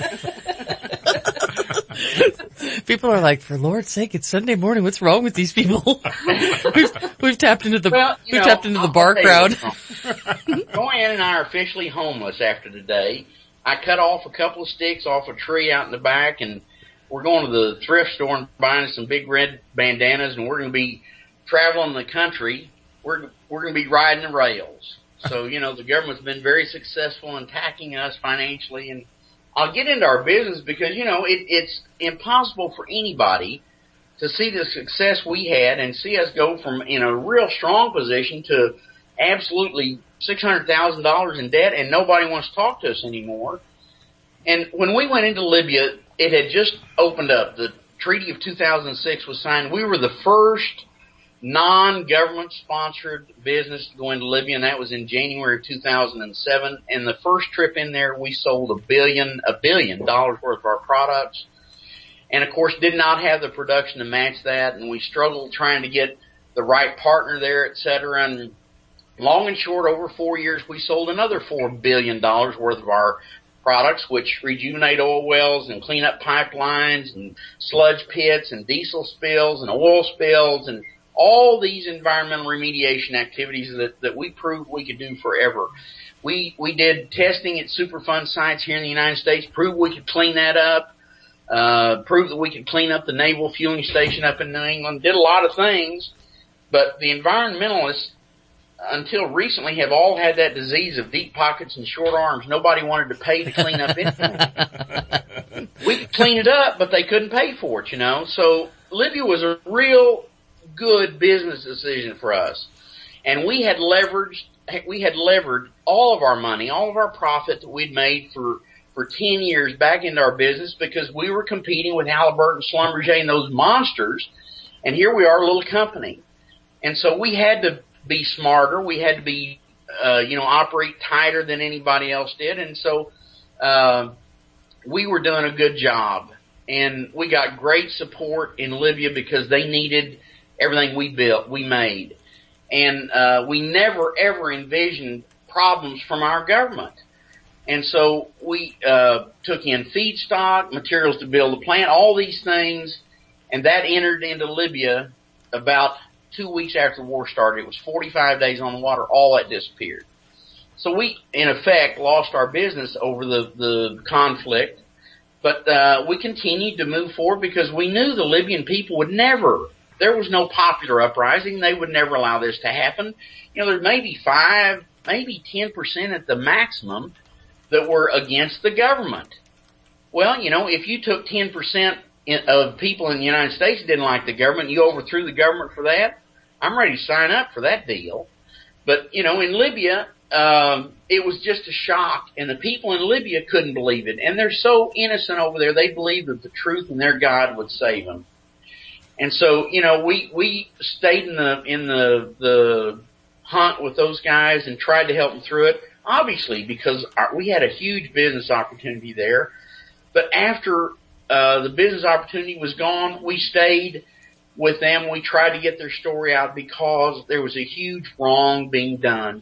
People are like, for Lord's sake, it's Sunday morning. What's wrong with these people? we've, we've tapped into the, Well, you we've know, tapped into the I'll bar tell you crowd. what's wrong. Joanne and I are officially homeless after today. I cut off a couple of sticks off a tree out in the back and we're going to the thrift store and buying some big red bandanas, and we're going to be traveling the country. We're we're going to be riding the rails. So, you know, the government's been very successful in attacking us financially. And I'll get into our business because, you know, it, it's impossible for anybody to see the success we had and see us go from in a real strong position to absolutely six hundred thousand dollars in debt, and nobody wants to talk to us anymore. And when we went into Libya, it had just opened up. The Treaty of two thousand six was signed. We were the first non-government sponsored business to go into Libya, and that was in January of two thousand seven. And the first trip in there, we sold a billion, a billion dollars worth of our products. And of course did not have the production to match that, and we struggled trying to get the right partner there, et cetera. And long and short, over four years, we sold another four billion dollars worth of our products, which rejuvenate oil wells and clean up pipelines and sludge pits and diesel spills and oil spills and all these environmental remediation activities that, that we proved we could do forever. We, we did testing at Superfund sites here in the United States, proved we could clean that up, uh, proved that we could clean up the naval fueling station up in New England, did a lot of things, but the environmentalists, until recently, have all had that disease of deep pockets and short arms. Nobody wanted to pay to clean up anything. We could clean it up, but they couldn't pay for it, you know. So Libya was a real good business decision for us. And we had leveraged, we had levered all of our money, all of our profit that we'd made for, for ten years back into our business because we were competing with Halliburton, Schlumberger, and those monsters. And here we are, a little company. And so we had to be smarter. We had to be, uh, you know, operate tighter than anybody else did. And so, uh, we were doing a good job, and we got great support in Libya because they needed everything we built, we made. And, uh, we never ever envisioned problems from our government. And so we, uh, took in feedstock, materials to build the plant, all these things, and that entered into Libya about two weeks after the war started. It was forty-five days on the water. All that disappeared. So we, in effect, lost our business over the, the conflict. But, uh, we continued to move forward because we knew the Libyan people would never, there was no popular uprising. They would never allow this to happen. You know, there may be five, maybe ten percent at the maximum that were against the government. Well, you know, if you took ten percent of people in the United States didn't like the government, you overthrew the government for that, I'm ready to sign up for that deal. But, you know, in Libya, um, it was just a shock, and the people in Libya couldn't believe it. And they're so innocent over there, they believed that the truth and their God would save them. And so, you know, we, we stayed in the, in the, the hunt with those guys and tried to help them through it, obviously, because our, we had a huge business opportunity there. But after Uh, the business opportunity was gone, we stayed with them. We tried to get their story out because there was a huge wrong being done.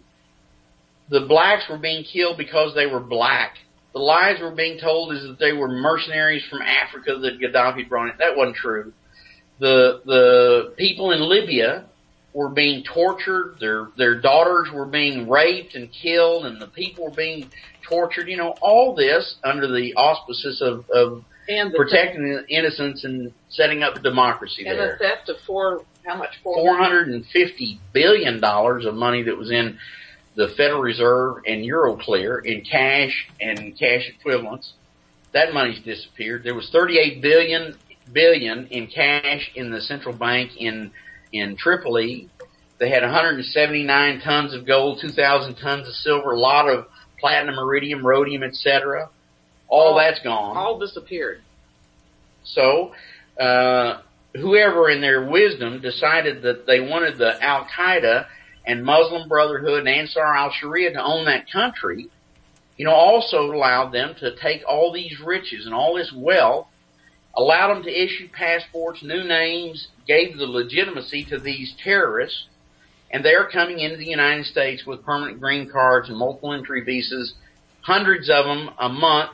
The blacks were being killed because they were black. The lies were being told is that they were mercenaries from Africa that Gaddafi brought in. That wasn't true. The, the people in Libya were being tortured. Their, their daughters were being raped and killed, and the people were being tortured. You know, all this under the auspices of, of And the protecting the innocence and setting up democracy and there. the theft of four, how much? four hundred fifty billion dollars of money that was in the Federal Reserve and Euroclear in cash and cash equivalents. That money's disappeared. There was thirty-eight billion, billion in cash in the central bank in, in Tripoli. They had one hundred seventy-nine tons of gold, two thousand tons of silver, a lot of platinum, iridium, rhodium, et cetera. All, all that's gone. All disappeared. So, uh, whoever in their wisdom decided that they wanted the Al-Qaeda and Muslim Brotherhood and Ansar al-Sharia to own that country, you know, also allowed them to take all these riches and all this wealth, allowed them to issue passports, new names, gave the legitimacy to these terrorists, and they're coming into the United States with permanent green cards and multiple entry visas, hundreds of them a month,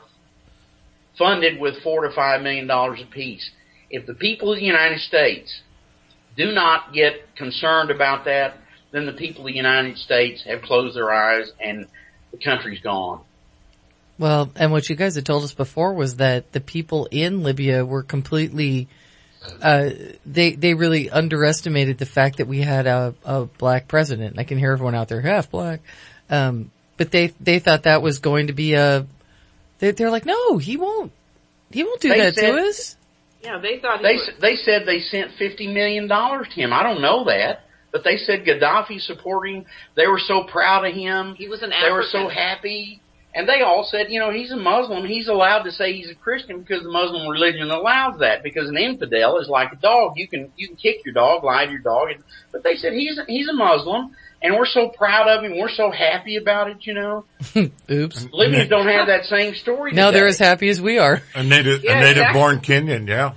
funded with four to five million dollars apiece. If the people of the United States do not get concerned about that, then the people of the United States have closed their eyes and the country's gone. Well, and what you guys had told us before was that the people in Libya were completely, uh, they, they really underestimated the fact that we had a, a black president. I can hear everyone out there, half black. Um, but they, they thought that was going to be a, they, they're like, no, he won't, he won't do They that said- to us. Yeah, they thought he They was. s- they said they sent fifty million dollars to him. I don't know that, but they said Gaddafi supported him. They were so proud of him. He was an They were so African. happy. And they all said, you know, he's a Muslim. He's allowed to say he's a Christian because the Muslim religion allows that. Because an infidel is like a dog. You can you can kick your dog, lie to your dog. And, but they said he's a, he's a Muslim, and we're so proud of him. We're so happy about it. You know, Oops. Libyans don't have that same story. Now today. they're as happy as we are. A native, Yeah, a native exactly. born Kenyan, yeah.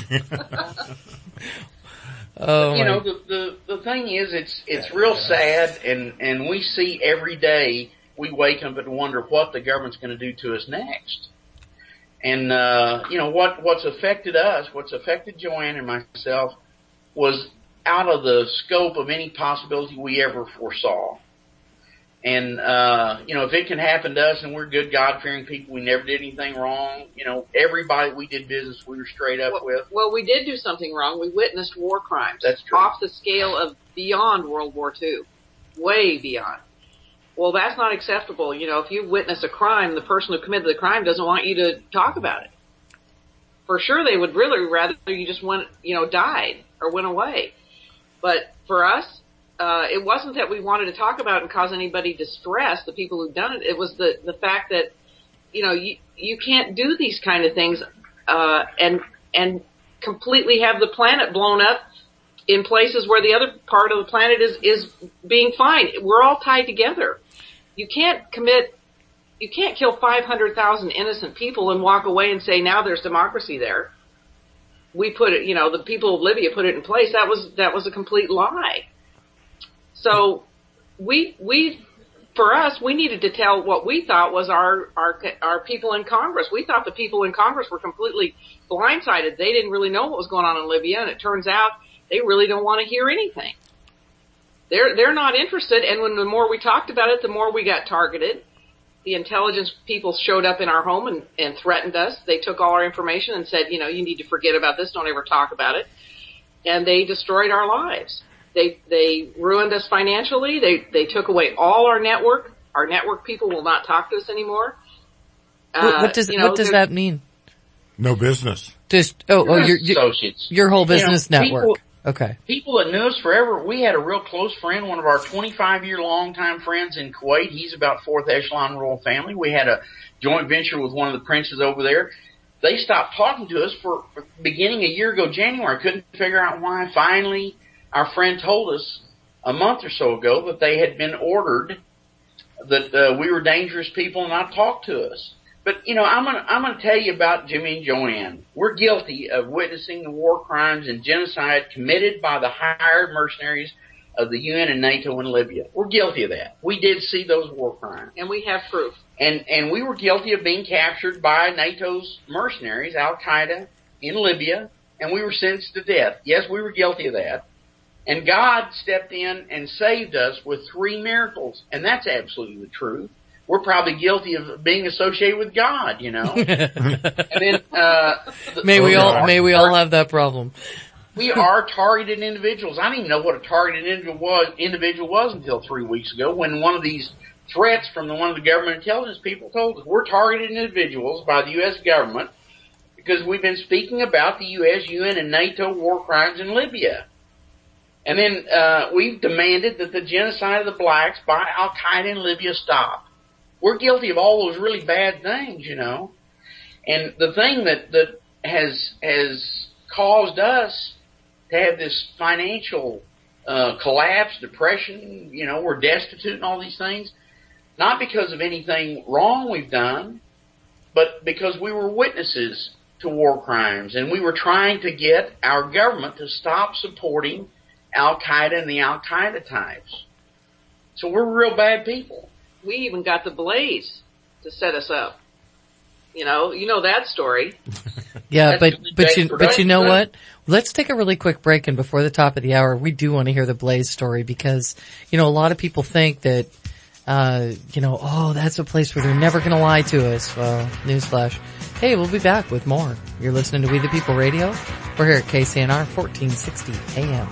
Oh, you my- know, the, the the thing is, it's it's real sad, and and we see every day. We wake up and wonder what the government's going to do to us next. And uh, you know what what's affected us, what's affected Joanne and myself, was out of the scope of any possibility we ever foresaw. And uh, you know, if it can happen to us, and we're good God-fearing people, we never did anything wrong. You know, everybody we did business, we were straight up with. Well, we did do something wrong. We witnessed war crimes. That's true. Off the scale of beyond World War Two. Way beyond. Well, that's not acceptable. You know, if you witness a crime, the person who committed the crime doesn't want you to talk about it. For sure, they would really rather you just went, you know, died or went away. But for us, uh, it wasn't that we wanted to talk about it and cause anybody distress, the people who've done it. It was the, the fact that, you know, you, you can't do these kind of things, uh, and, and completely have the planet blown up in places where the other part of the planet is, is being fine. We're all tied together. You can't commit, you can't kill five hundred thousand innocent people and walk away and say, now there's democracy there. We put it, you know, the people of Libya put it in place. That was, that was a complete lie. So we, we, for us, we needed to tell what we thought was our, our, our people in Congress. We thought the people in Congress were completely blindsided. They didn't really know what was going on in Libya, and it turns out they really don't want to hear anything. They're, they're not interested, and when the more we talked about it, the more we got targeted. The intelligence people showed up in our home and, and threatened us. They took all our information and said, you know, you need to forget about this, don't ever talk about it. And they destroyed our lives. They, they ruined us financially. They, they took away all our network. Our network people will not talk to us anymore. What, what does Uh, you know, what does there's- that mean? No business. Just oh oh your your, Associates. your whole You know, business network. people- Okay. People that knew us forever, we had a real close friend, one of our twenty-five year longtime friends in Kuwait. He's about fourth echelon royal family. We had a joint venture with one of the princes over there. They stopped talking to us for, for beginning a year ago, January. Couldn't figure out why. Finally, our friend told us a month or so ago that they had been ordered, that uh, we were dangerous people and not talk to us. But, you know, I'm gonna, I'm gonna tell you about Jimmy and Joanne. We're guilty of witnessing the war crimes and genocide committed by the hired mercenaries of the U N and NATO in Libya. We're guilty of that. We did see those war crimes. And we have proof. And, and we were guilty of being captured by NATO's mercenaries, Al-Qaeda, in Libya, and we were sentenced to death. Yes, we were guilty of that. And God stepped in and saved us with three miracles. And that's absolutely the truth. We're probably guilty of being associated with God, you know. And then, uh, the, May we the- all may we all have that problem. we are targeted individuals. I didn't even know what a targeted individual was, individual was until three weeks ago when one of these threats from the, one of the government intelligence people told us we're targeted individuals by the U S government because we've been speaking about the U S, U N, and NATO war crimes in Libya. And then uh, we've demanded that the genocide of the blacks by Al-Qaeda in Libya stop. We're guilty of all those really bad things, you know. And the thing that, that has has caused us to have this financial uh, collapse, depression, you know, we're destitute and all these things, not because of anything wrong we've done, but because we were witnesses to war crimes, and we were trying to get our government to stop supporting Al-Qaeda and the Al-Qaeda types. So we're real bad people. We even got the Blaze to set us up. You know, you know that story. Yeah, That's but really but bad you for but us, you know but- what? Let's take a really quick break, and before the top of the hour, we do want to hear the Blaze story because you know a lot of people think that uh, you know, oh, that's a place where they're never going to lie to us. Well, newsflash. Hey, we'll be back with more. You're listening to We the People Radio. We're here at K C N R fourteen sixty A M.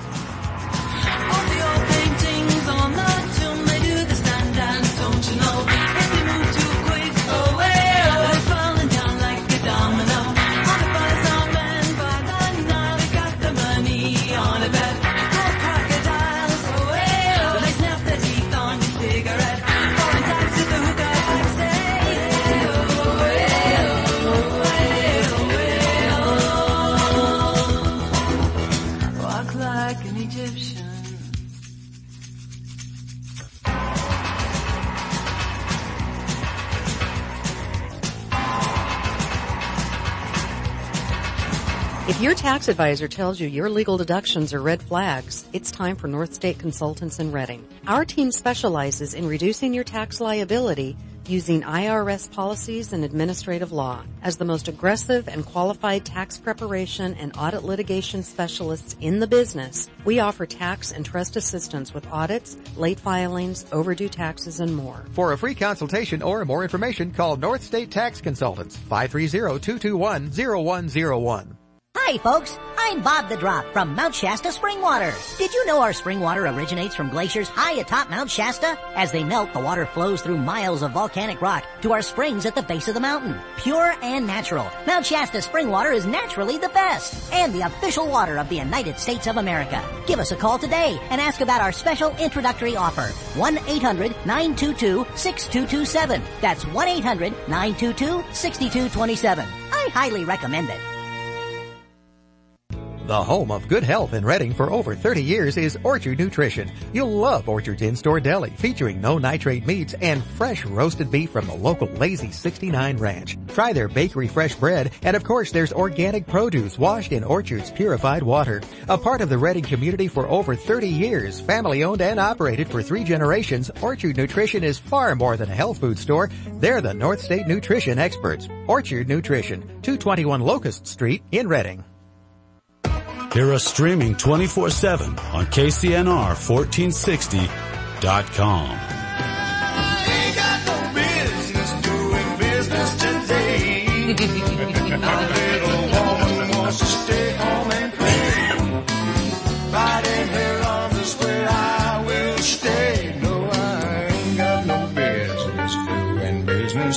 If your tax advisor tells you your legal deductions are red flags, it's time for North State Consultants in Reading. Our team specializes in reducing your tax liability using I R S policies and administrative law. As the most aggressive and qualified tax preparation and audit litigation specialists in the business, we offer tax and trust assistance with audits, late filings, overdue taxes, and more. For a free consultation or more information, call North State Tax Consultants, five three zero, two two one, zero one zero one. Hi folks, I'm Bob the Drop from Mount Shasta Spring Water. Did you know our spring water originates from glaciers high atop Mount Shasta? As they melt, the water flows through miles of volcanic rock to our springs at the base of the mountain. Pure and natural, Mount Shasta Spring Water is naturally the best and the official water of the United States of America. Give us a call today and ask about our special introductory offer. one eight hundred, nine two two, six two two seven. That's one eight hundred, nine two two, six two two seven. I highly recommend it. The home of good health in Reading for over thirty years is Orchard Nutrition. You'll love Orchard's in-store deli featuring no nitrate meats and fresh roasted beef from the local Lazy sixty-nine Ranch. Try their bakery fresh bread, and of course there's organic produce washed in Orchard's purified water. A part of the Reading community for over thirty years, family owned and operated for three generations, Orchard Nutrition is far more than a health food store. They're the North State Nutrition experts. Orchard Nutrition, two twenty-one Locust Street in Reading. Hear us streaming twenty-four seven on K C N R fourteen sixty dot com. I ain't got no business doing business today. My little woman wants to stay home and play. Riding her on the square, I will stay. No, I ain't got no business doing business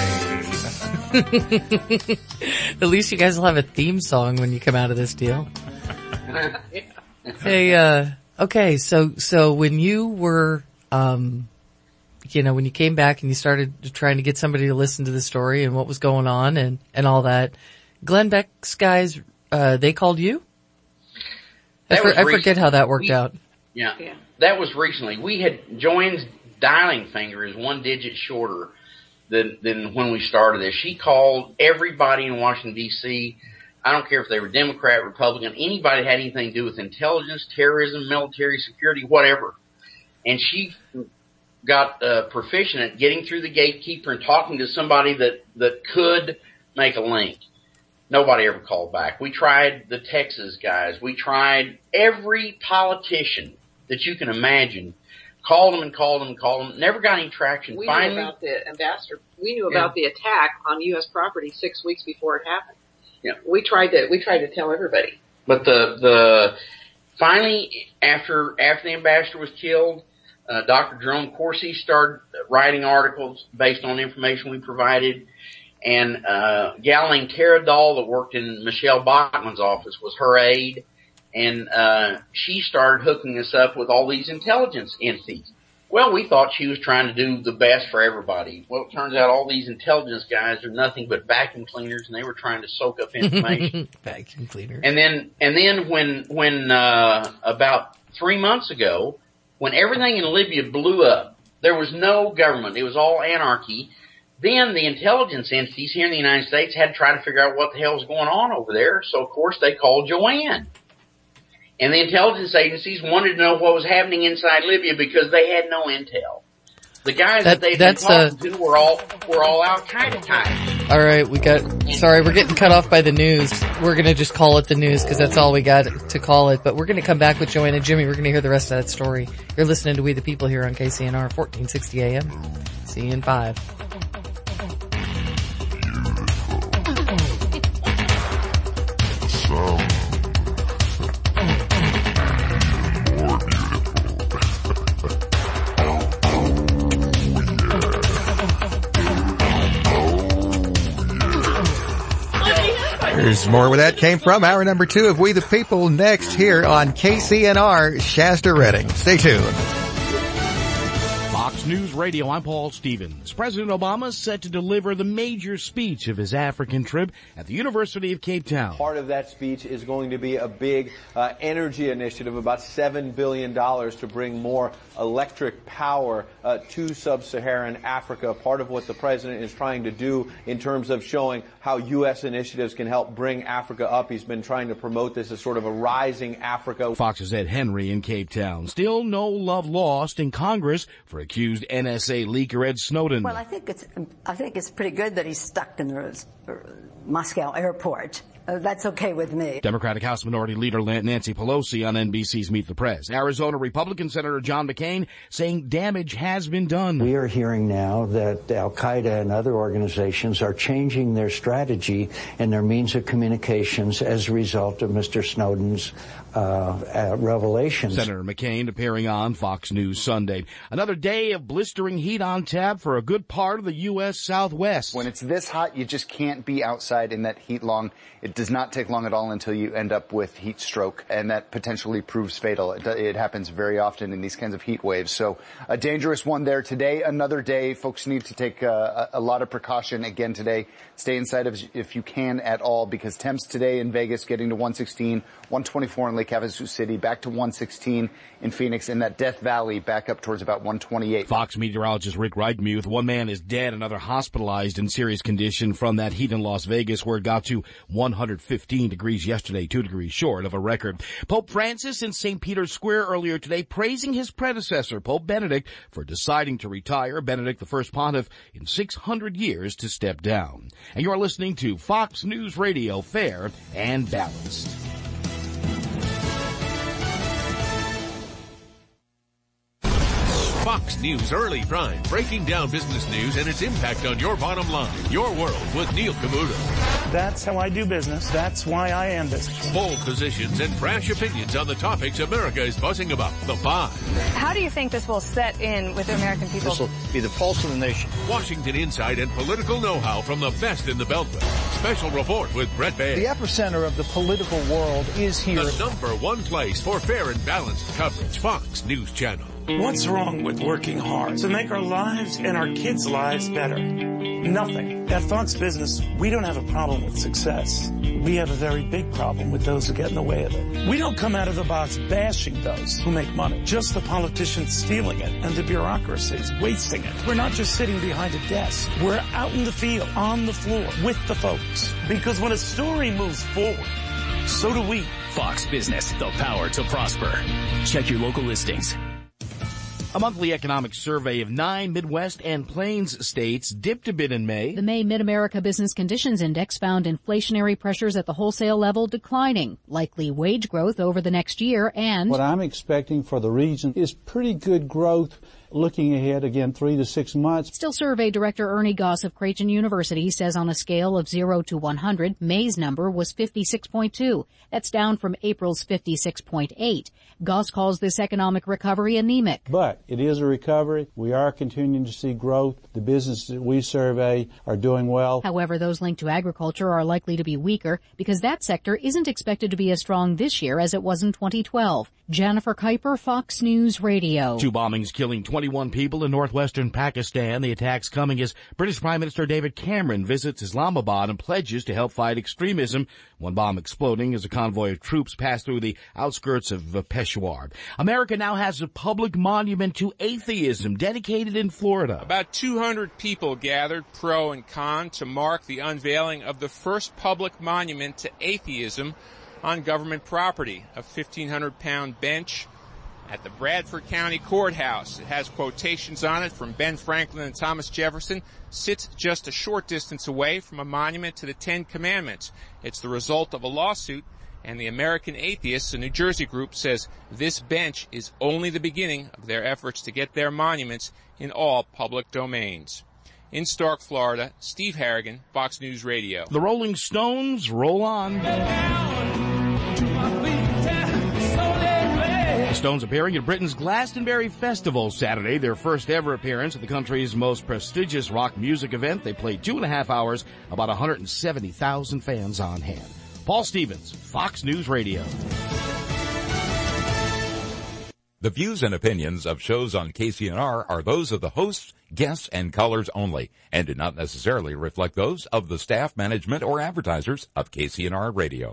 today. At least you guys will have a theme song when you come out of this deal. Hey, uh, okay, so, so when you were, um, you know, when you came back and you started trying to get somebody to listen to the story and what was going on and, and all that, Glenn Beck's guys, uh, they called you? I, for, I forget how that worked we, out. Yeah, yeah, that was recently. We had, Joanne's dialing finger is one digit shorter than, than when we started this. She called everybody in Washington, D C, I don't care if they were Democrat, Republican, anybody had anything to do with intelligence, terrorism, military security, whatever. And she got uh, proficient at getting through the gatekeeper and talking to somebody that, that could make a link. Nobody ever called back. We tried the Texas guys. We tried every politician that you can imagine. Called them and called them and called them. Never got any traction. We Finally, knew about the ambassador. We knew about yeah. the attack on U S property six weeks before it happened. Yeah, we tried to we tried to tell everybody. But the the finally after after the ambassador was killed, uh, Doctor Jerome Corsi started writing articles based on information we provided, and uh, a gal named Tara Dahl that worked in Michelle Bachmann's office was her aide, and uh, she started hooking us up with all these intelligence entities. Well, we thought she was trying to do the best for everybody. Well, it turns out all these intelligence guys are nothing but vacuum cleaners, and they were trying to soak up information. Vacuum cleaner. And then, and then when, when, uh, about three months ago, when everything in Libya blew up, there was no government. It was all anarchy. Then the intelligence entities here in the United States had to try to figure out what the hell was going on over there. So, of course, they called Joanne. And the intelligence agencies wanted to know what was happening inside Libya because they had no intel. The guys that, that they'd been talking uh, to were all were all Al Qaeda types. All right, we got, sorry, we're getting cut off by the news. We're going to just call it the news because that's all we got to call it. But we're going to come back with Joanna Jimmy. We're going to hear the rest of that story. You're listening to We the People here on K C N R, fourteen sixty A M. See you in five. There's more where that came from. Hour number two of We the People next here on K C N R Shasta Redding. Stay tuned. Fox News Radio, I'm Paul Stevens. President Obama is set to deliver the major speech of his African trip at the University of Cape Town. Part of that speech is going to be a big uh, energy initiative, about seven billion dollars to bring more electric power uh, to sub-Saharan Africa. Part of what the president is trying to do in terms of showing how U S initiatives can help bring Africa up. He's been trying to promote this as sort of a rising Africa. Fox's Ed Henry in Cape Town. Still no love lost in Congress for accused N S A leaker Ed Snowden. Well, I think it's I think it's pretty good that he's stuck in the uh, Moscow airport. Uh, that's okay with me. Democratic House Minority Leader Nancy Pelosi on N B C's Meet the Press. Arizona Republican Senator John McCain saying damage has been done. We are hearing now that Al-Qaeda and other organizations are changing their strategy and their means of communications as a result of Mister Snowden's uh, uh revelations. Senator McCain appearing on Fox News Sunday. Another day of blistering heat on tap for a good part of the U S Southwest. When it's this hot, you just can't be outside in that heat long. It does not take long at all until you end up with heat stroke, and that potentially proves fatal. It, it happens very often in these kinds of heat waves. So a dangerous one there today. Another day, folks need to take uh, a, a lot of precaution again today. Stay inside if, if you can at all, because temps today in Vegas getting to one sixteen, one twenty-four in Lake Havasu City, back to one sixteen in Phoenix, and that Death Valley back up towards about one twenty-eight. Fox meteorologist Rick Reitmuth. One man is dead, another hospitalized in serious condition from that heat in Las Vegas, where it got to one hundred fifteen degrees yesterday, two degrees short of a record. Pope Francis in Saint Peter's Square earlier today praising his predecessor, Pope Benedict, for deciding to retire. Benedict, the first pontiff in six hundred years to step down. And you're listening to Fox News Radio, fair and balanced. Fox News Early Prime, breaking down business news and its impact on your bottom line. Your World with Neil Camuto. That's how I do business. That's why I am business. Bold positions and brash opinions on the topics America is buzzing about. The Five. How do you think this will set in with the American people? This will be the pulse of the nation. Washington insight and political know-how from the best in the Beltway. Special report with Brett Baer. The epicenter of the political world is here. The number one place for fair and balanced coverage. Fox News Channel. What's wrong with working hard to make our lives and our kids' lives better? Nothing. At Fox Business, we don't have a problem with success. We have a very big problem with those who get in the way of it. We don't come out of the box bashing those who make money, just the politicians stealing it and the bureaucracies wasting it. We're not just sitting behind a desk. We're out in the field, on the floor, with the folks. Because when a story moves forward, so do we. Fox Business, the power to prosper. Check your local listings. A monthly economic survey of nine Midwest and Plains states dipped a bit in May. The May Mid-America Business Conditions Index found inflationary pressures at the wholesale level declining, likely wage growth over the next year, and what I'm expecting for the region is pretty good growth. Looking ahead, again, three to six months. Still Survey Director Ernie Goss of Creighton University says on a scale of zero to one hundred, May's number was fifty-six point two. That's down from April's fifty-six point eight. Goss calls this economic recovery anemic. But it is a recovery. We are continuing to see growth. The businesses that we survey are doing well. However, those linked to agriculture are likely to be weaker because that sector isn't expected to be as strong this year as it was in twenty twelve. Jennifer Kuiper, Fox News Radio. Two bombings killing twenty-one people in northwestern Pakistan. The attacks coming as British Prime Minister David Cameron visits Islamabad and pledges to help fight extremism. One bomb exploding as a convoy of troops passed through the outskirts of Peshawar. America now has a public monument to atheism dedicated in Florida. About two hundred people gathered, pro and con, to mark the unveiling of the first public monument to atheism on government property. A fifteen hundred pound bench at the Bradford County Courthouse. It has quotations on it from Ben Franklin and Thomas Jefferson. Sits just a short distance away from a monument to the Ten Commandments. It's the result of a lawsuit, and the American Atheists, a New Jersey group, says this bench is only the beginning of their efforts to get their monuments in all public domains. In Stark, Florida, Steve Harrigan, Fox News Radio. The Rolling Stones roll on. The Stones appearing at Britain's Glastonbury Festival Saturday, their first ever appearance at the country's most prestigious rock music event. They played two and a half hours, about one hundred seventy thousand fans on hand. Paul Stevens, Fox News Radio. The views and opinions of shows on K C N R are those of the hosts, guests, and callers only, and do not necessarily reflect those of the staff, management, or advertisers of K C N R Radio.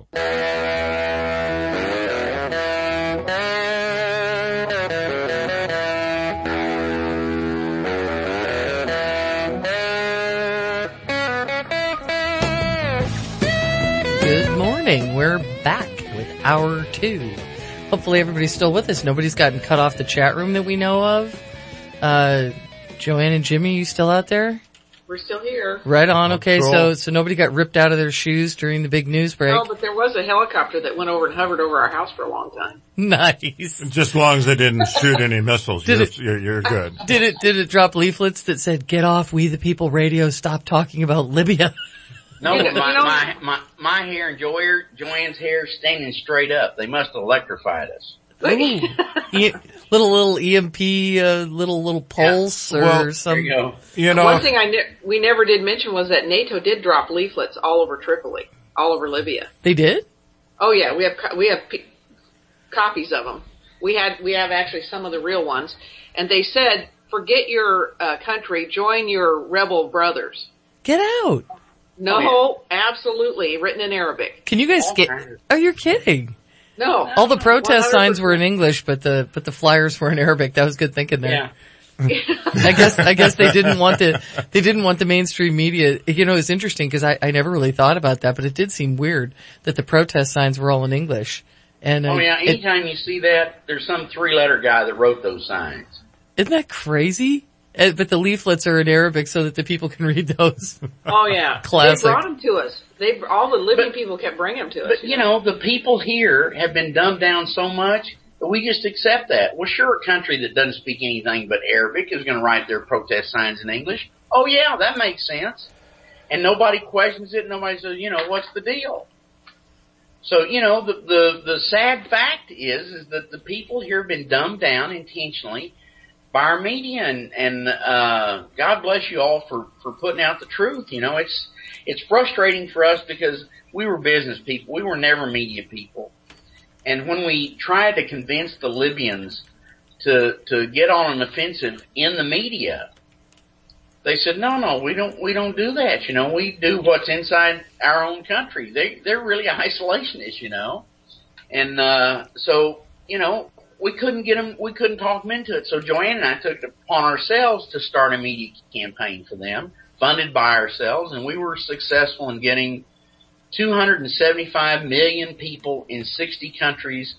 Good morning. We're back with hour two. Hopefully everybody's still with us. Nobody's gotten cut off the chat room that we know of. Uh, Joanne and Jimmy, you still out there? We're still here. Right on. Okay, so so nobody got ripped out of their shoes during the big news break. No, but there was a helicopter that went over and hovered over our house for a long time. Nice. Just as long as they didn't shoot any missiles, Did you're, it- you're, you're good. Did it did it drop leaflets that said, "Get off We the People radio, stop talking about Libya"? No, You know- my, you know- my, my, my hair and Joy, Joanne's hair standing straight up. They must have electrified us. Ooh. E- little little E M P, uh, little little pulse or Well, some. There you go. You know, One thing I ne- we never did mention was that NATO did drop leaflets all over Tripoli, all over Libya. They did? Oh yeah, we have co- we have p- copies of them. We had we have actually some of the real ones, and they said, "Forget your uh, country, join your rebel brothers." Get out! No, Oh, absolutely, written in Arabic. Can you guys All get? kinds of- Oh, you're kidding! No, All the protest one hundred signs were in English, but the but the flyers were in Arabic. That was good thinking there. Yeah. I guess I guess they didn't want the they didn't want the mainstream media. You know, it's interesting because I I never really thought about that, but it did seem weird that the protest signs were all in English. And uh, Oh yeah, it- anytime you see that, there's some three-letter guy that wrote those signs. isn't that crazy? Uh, But the leaflets are in Arabic so that the people can read those. Oh yeah, Classic. They brought them to us. They all the Libyan people kept bringing them to us. But you know, the people here have been dumbed down so much that we just accept that. Well, sure, a country that doesn't speak anything but Arabic is going to write their protest signs in English. Oh yeah, that makes sense. And nobody questions it. Nobody says, you know, what's the deal? So, you know, the, the, the sad fact is, is that the people here have been dumbed down intentionally by our media, and, and, uh, God bless you all for, for putting out the truth. You know, it's, it's frustrating for us because we were business people. We were never media people. And when we tried to convince the Libyans to, to get on an offensive in the media, they said, no, no, we don't, we don't do that. You know, we do what's inside our own country. They, they're really isolationists, you know. And, uh, so, you know, we couldn't get them, we couldn't talk them into it. So Joanne and I took it upon ourselves to start a media campaign for them, funded by ourselves, and we were successful in getting two hundred seventy-five million people in sixty countries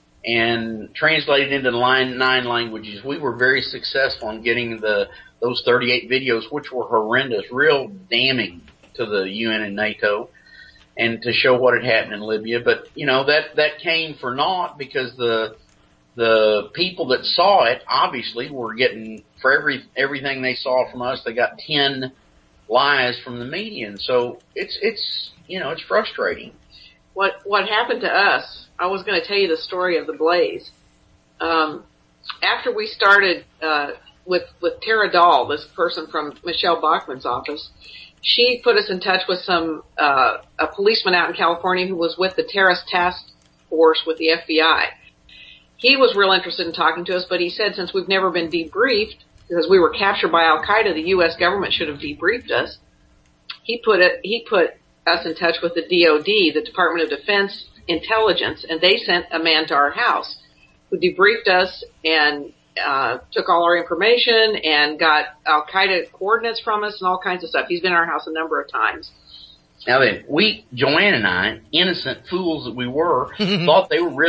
and translated into nine, nine languages. We were very successful in getting the, those thirty-eight videos, which were horrendous, real damning to the U N and NATO, and to show what had happened in Libya. But, you know, that, that came for naught because the, the people that saw it obviously were getting, for every, everything they saw from us, they got ten lies from the media. And so it's, it's, you know, it's frustrating. What what happened to us? I was going to tell you the story of the Blaze. Um, after we started uh, with with Tara Dahl, this person from Michelle Bachmann's office, she put us in touch with some uh, a policeman out in California who was with the terrorist task force with the F B I. He was real interested in talking to us, but he said since we've never been debriefed, because we were captured by Al Qaeda, the U S government should have debriefed us. He put it. He put us in touch with the D O D, the Department of Defense Intelligence, and they sent a man to our house who debriefed us and uh took all our information and got Al Qaeda coordinates from us and all kinds of stuff. He's been in our house a number of times. Now then, we, Joanne and I, innocent fools that we were, thought they were really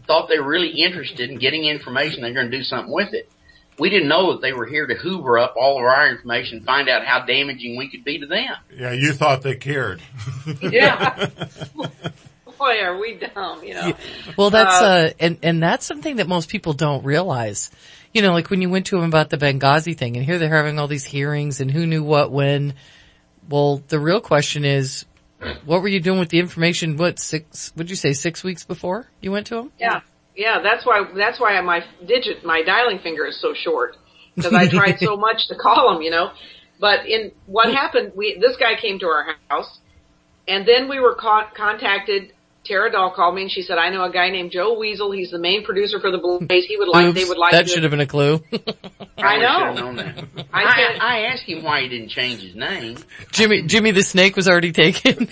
thought they were really interested in getting information. They're going to do something with it. We didn't know that they were here to hoover up all of our information, find out how damaging we could be to them. Yeah, you thought they cared. Yeah. Boy, are we dumb, you know. Well, that's, uh, uh, and, and that's something that most people don't realize. You know, like when you went to them about the Benghazi thing, and here they're having all these hearings and who knew what when. Well, the real question is, what were you doing with the information, what, six, would you say six weeks before you went to them? Yeah. Yeah, that's why, that's why my digit, my dialing finger is so short. Because I tried so much to call him, you know. But in, what happened, we, this guy came to our house, and then we were con- contacted, Tara Dahl called me and she said, I know a guy named Joe Weasel, he's the main producer for the Blaze, he would like, Oops, they would like that to. should have been a clue. I know. I should have known that. I I, said, I asked him why he didn't change his name. Jimmy, Jimmy the Snake was already taken.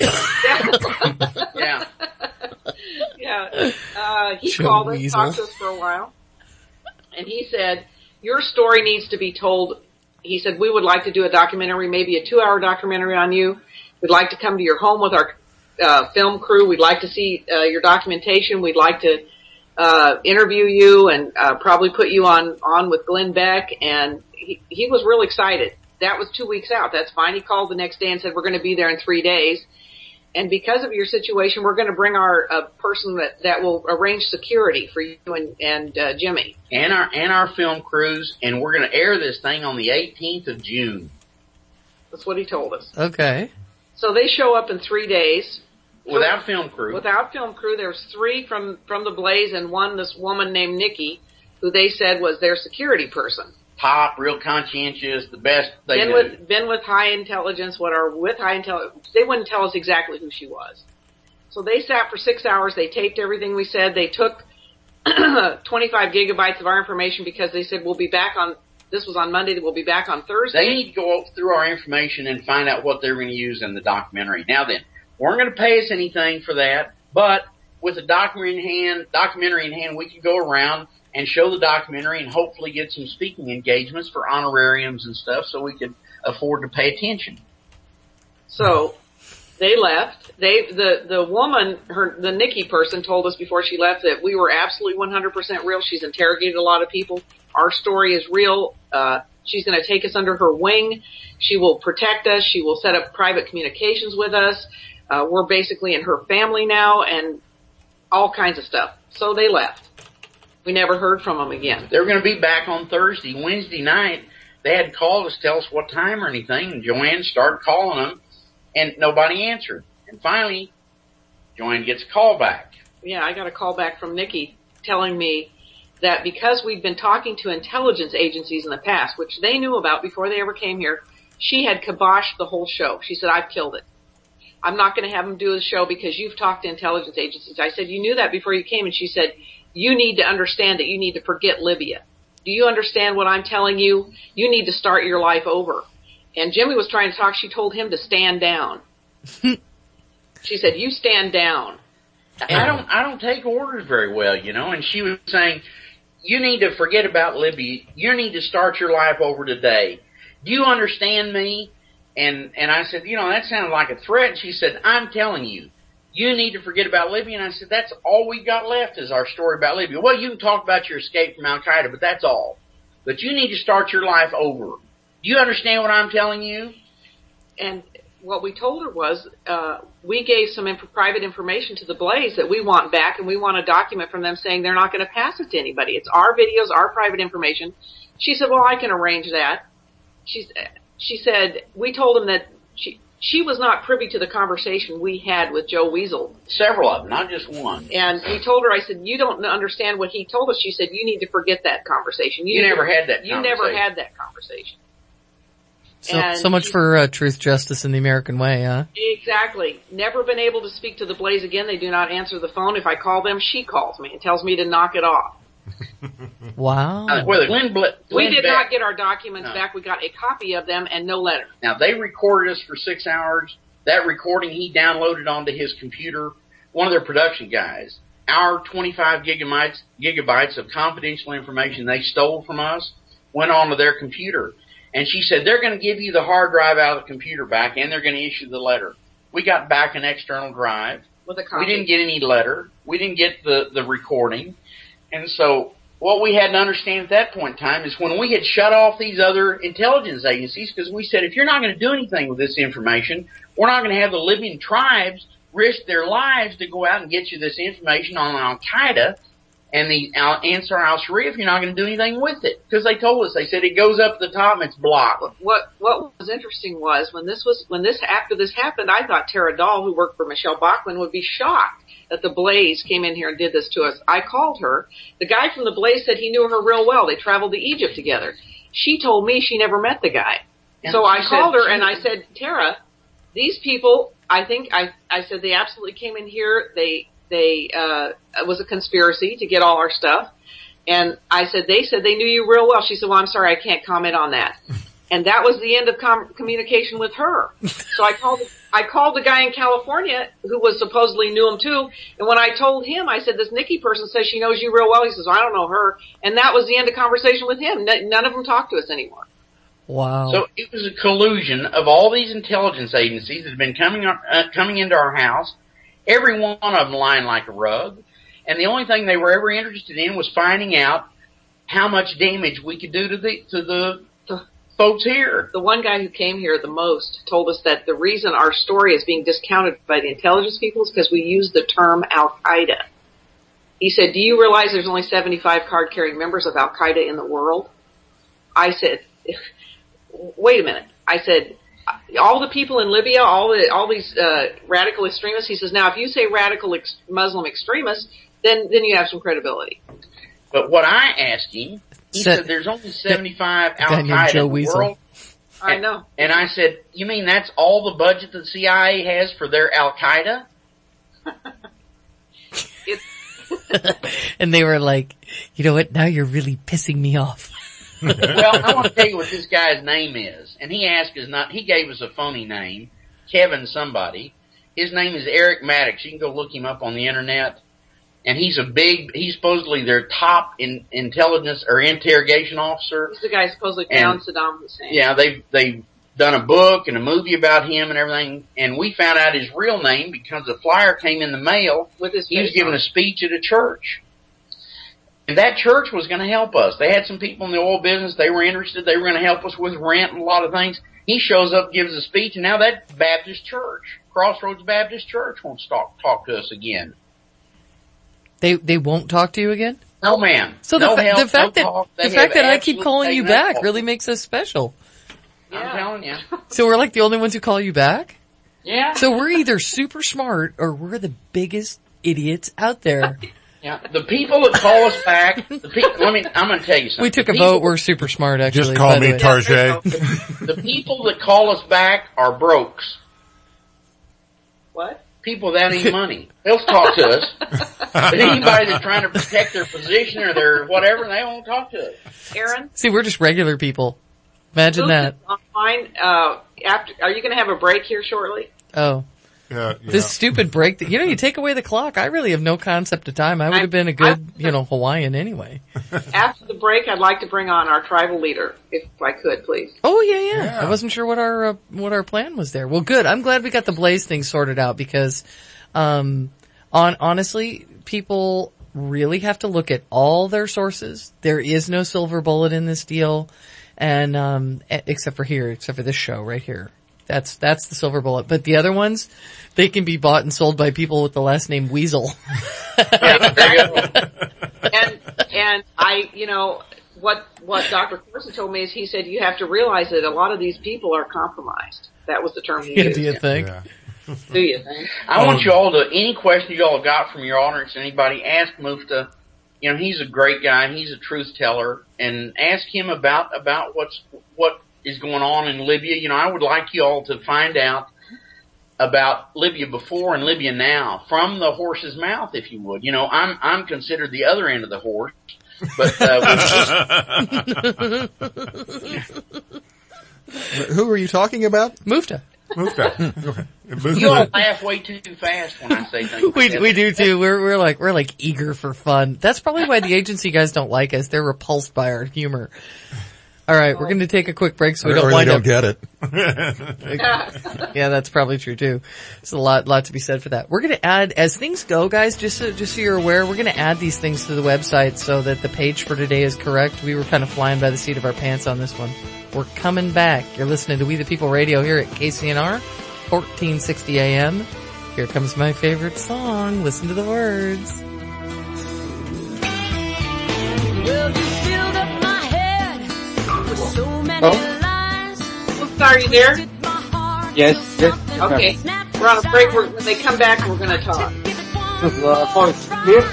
Yeah. Yeah, uh, he Joe called us, Weasel. talked to us for a while, and he said, your story needs to be told. He said, we would like to do a documentary, maybe a two-hour documentary on you. We'd like to come to your home with our uh, film crew. We'd like to see uh, your documentation. We'd like to uh, interview you and uh, probably put you on, on with Glenn Beck. And he, he was real excited. That was two weeks out. That's fine. He called the next day and said, we're going to be there in three days. And because of your situation, we're going to bring our uh, person that, that will arrange security for you and, and uh, Jimmy. And our, and our film crews, and we're going to air this thing on the eighteenth of June. That's what he told us. Okay. So they show up in three days. Without film crew. Without film crew. There's three from, from the Blaze and one, this woman named Nikki, who they said was their security person. Top, real conscientious, the best they been do. with been with high intelligence, what are with high intelligence. They wouldn't tell us exactly who she was. So they sat for six hours. They taped everything we said. They took twenty-five gigabytes of our information because they said we'll be back on. This was on Monday. We'll be back on Thursday. They need to go through our information and find out what they're going to use in the documentary. Now then, weren't going to pay us anything for that, but with a documentary in hand, documentary in hand, we could go around and show the documentary and hopefully get some speaking engagements for honorariums and stuff so we could afford to pay attention. So they left. They, the, the woman, her, the Nikki person told us before she left that we were absolutely one hundred percent real. She's interrogated a lot of people. Our story is real. Uh, she's going to take us under her wing. She will protect us. She will set up private communications with us. Uh, we're basically in her family now and all kinds of stuff. So they left. We never heard from them again. They were going to be back on Thursday. Wednesday night, they had called us to tell us what time or anything, and Joanne started calling them, and nobody answered. And finally, Joanne gets a call back. Yeah, I got a call back from Nikki telling me that because we'd been talking to intelligence agencies in the past, which they knew about before they ever came here, she had kiboshed the whole show. She said, I've killed it. I'm not going to have them do the show because you've talked to intelligence agencies. I said, you knew that before you came, and she said, you need to understand that you need to forget Libya. Do you understand what I'm telling you? You need to start your life over. And Jimmy was trying to talk. She told him to stand down. She said, you stand down. And I don't, I don't take orders very well, you know, and she was saying, you need to forget about Libya. You need to start your life over today. Do you understand me? And, and I said, you know, that sounded like a threat. And she said, I'm telling you. You need to forget about Libya. And I said, that's all we got left is our story about Libya. Well, you can talk about your escape from Al-Qaeda, but that's all. But you need to start your life over. Do you understand what I'm telling you? And what we told her was, uh, we gave some inf- private information to the Blaze that we want back, and we want a document from them saying they're not going to pass it to anybody. It's our videos, our private information. She said, well, I can arrange that. She, she said, we told them that she, She was not privy to the conversation we had with Joe Weasel. Several of them, not just one. And we told her, I said, you don't understand what he told us. She said, you need to forget that conversation. You, you never had that you conversation. You never had that conversation. So, so much she, for uh, truth, justice, and the American way, huh? Exactly. Never been able to speak to the Blaze again. They do not answer the phone. If I call them, she calls me and tells me to knock it off. Wow. Uh, well, Glenn Bl- Glenn we did Beck, not get our documents no. back. We got a copy of them and no letter. Now, they recorded us for six hours. That recording he downloaded onto his computer. One of their production guys. Our twenty-five gigabytes, gigabytes of confidential information they stole from us went onto their computer. And she said, they're going to give you the hard drive out of the computer back, and they're going to issue the letter. We got back an external drive. With a copy. We didn't get any letter. We didn't get the, the recording. And so what we had to understand at that point in time is when we had shut off these other intelligence agencies, because we said, if you're not going to do anything with this information, we're not going to have the Libyan tribes risk their lives to go out and get you this information on Al-Qaeda and the Al- Ansar al-Sharia if you're not going to do anything with it. Because they told us, they said it goes up to the top and it's blocked. What what was interesting was when this was when this after this happened, I thought Tara Dahl, who worked for Michelle Bachmann, would be shocked that the Blaze came in here and did this to us. I called her. The guy from the Blaze said he knew her real well. They traveled to Egypt together. She told me she never met the guy. And so I she called said, her and I said, Tara, these people, I think I I said they absolutely came in here. They they uh it was a conspiracy to get all our stuff. And I said, they said they knew you real well. She said, well, I'm sorry, I can't comment on that. And that was the end of com- communication with her. So I called, I called the guy in California who was supposedly knew him too. And when I told him, I said, this Nikki person says she knows you real well. He says, well, I don't know her. And that was the end of conversation with him. N- none of them talked to us anymore. Wow. So it was a collusion of all these intelligence agencies that have been coming, uh, coming into our house, every one of them lying like a rug. And the only thing they were ever interested in was finding out how much damage we could do to the, to the, the folks here. The one guy who came here the most told us that the reason our story is being discounted by the intelligence people is because we use the term Al-Qaeda. He said, do you realize there's only seventy-five card-carrying members of Al-Qaeda in the world? I said, wait a minute. I said, all the people in Libya, all the, all these, uh, radical extremists, he says, now if you say radical ex- Muslim extremists, then, then you have some credibility. But what I asked him, he Sa- said there's only seventy-five Daniel Al-Qaeda Joe in the Weasel. world. I know. And I said, you mean that's all the budget the C I A has for their Al-Qaeda? And they were like, you know what, now you're really pissing me off. Well, I want to tell you what this guy's name is. And he asked us not, he gave us a phony name, Kevin somebody. His name is Eric Maddox. You can go look him up on the internet. And he's a big, he's supposedly their top in, intelligence or interrogation officer. He's the guy who supposedly found Saddam Hussein. Yeah, they've, they've done a book and a movie about him and everything. And we found out his real name because a flyer came in the mail. With his he was face giving on. a speech at a church. And that church was going to help us. They had some people in the oil business. They were interested. They were going to help us with rent and a lot of things. He shows up, gives a speech, and now that Baptist church, Crossroads Baptist Church, wants to talk, talk to us again. They they won't talk to you again? No, ma'am. So the, no fa- help, the fact no that talk. the They fact have that I keep absolutely calling you taken that back off. really makes us special. I'm telling you. So we're like the only ones who call you back? Yeah. So we're either super smart or we're the biggest idiots out there. Yeah, the people that call us back, the people, let me, I'm going to tell you something. We took a The people- vote. We're super smart, actually. Just call by the me way. Tarjay. The people that call us back are brokes. What? People without any money. They'll talk to us. But anybody that's trying to protect their position or their whatever, they won't talk to us. Aaron? See, we're just regular people. Imagine that. Online, uh, after, are you going to have a break here shortly? Oh. Yeah, yeah. This stupid break that, you know, you take away the clock. I really have no concept of time. I would have been a good, you know, Hawaiian anyway. After the break, I'd like to bring on our tribal leader, if I could, please. Oh yeah, yeah. I wasn't sure what our, uh, what our plan was there. Well, good. I'm glad we got the Blaze thing sorted out because, um, on, honestly, people really have to look at all their sources. There is no silver bullet in this deal. And, um, except for here, except for this show right here. That's, that's the silver bullet. But the other ones, they can be bought and sold by people with the last name Weasel. and, and I, you know, what, what Doctor Corson told me is he said you have to realize that a lot of these people are compromised. That was the term he Yeah, used. do you think? Yeah. Do you think? I want you all to, any questions you all got from your audience, anybody, ask Mufta. You know, he's a great guy. He's a truth teller. And ask him about, about what's, what is going on in Libya. You know, I would like you all to find out about Libya before and Libya now from the horse's mouth, if you would. You know, I'm, I'm considered the other end of the horse. But, uh, Who are you talking about? Mufta. Mufta. you all laugh way too fast when I say things. We like we that. do too. We're we're like we're like eager for fun. That's probably why the agency guys don't like us. They're repulsed by our humor. All right, we're going to take a quick break so we Or don't they wind don't up. get it. Yeah, that's probably true too. There's a lot, lot to be said for that. We're going to add, as things go, guys, just so, just so you're aware, we're going to add these things to the website so that the page for today is correct. We were kind of flying by the seat of our pants on this one. We're coming back. You're listening to We the People Radio here at K C N R, fourteen sixty A M. Here comes my favorite song. Listen to the words. Well, you filled up my head with so many Oh. lies. Are you there? Yes, yes. Okay. We're on a break. We're, when they come back, we're going to talk. Uh, voice clear?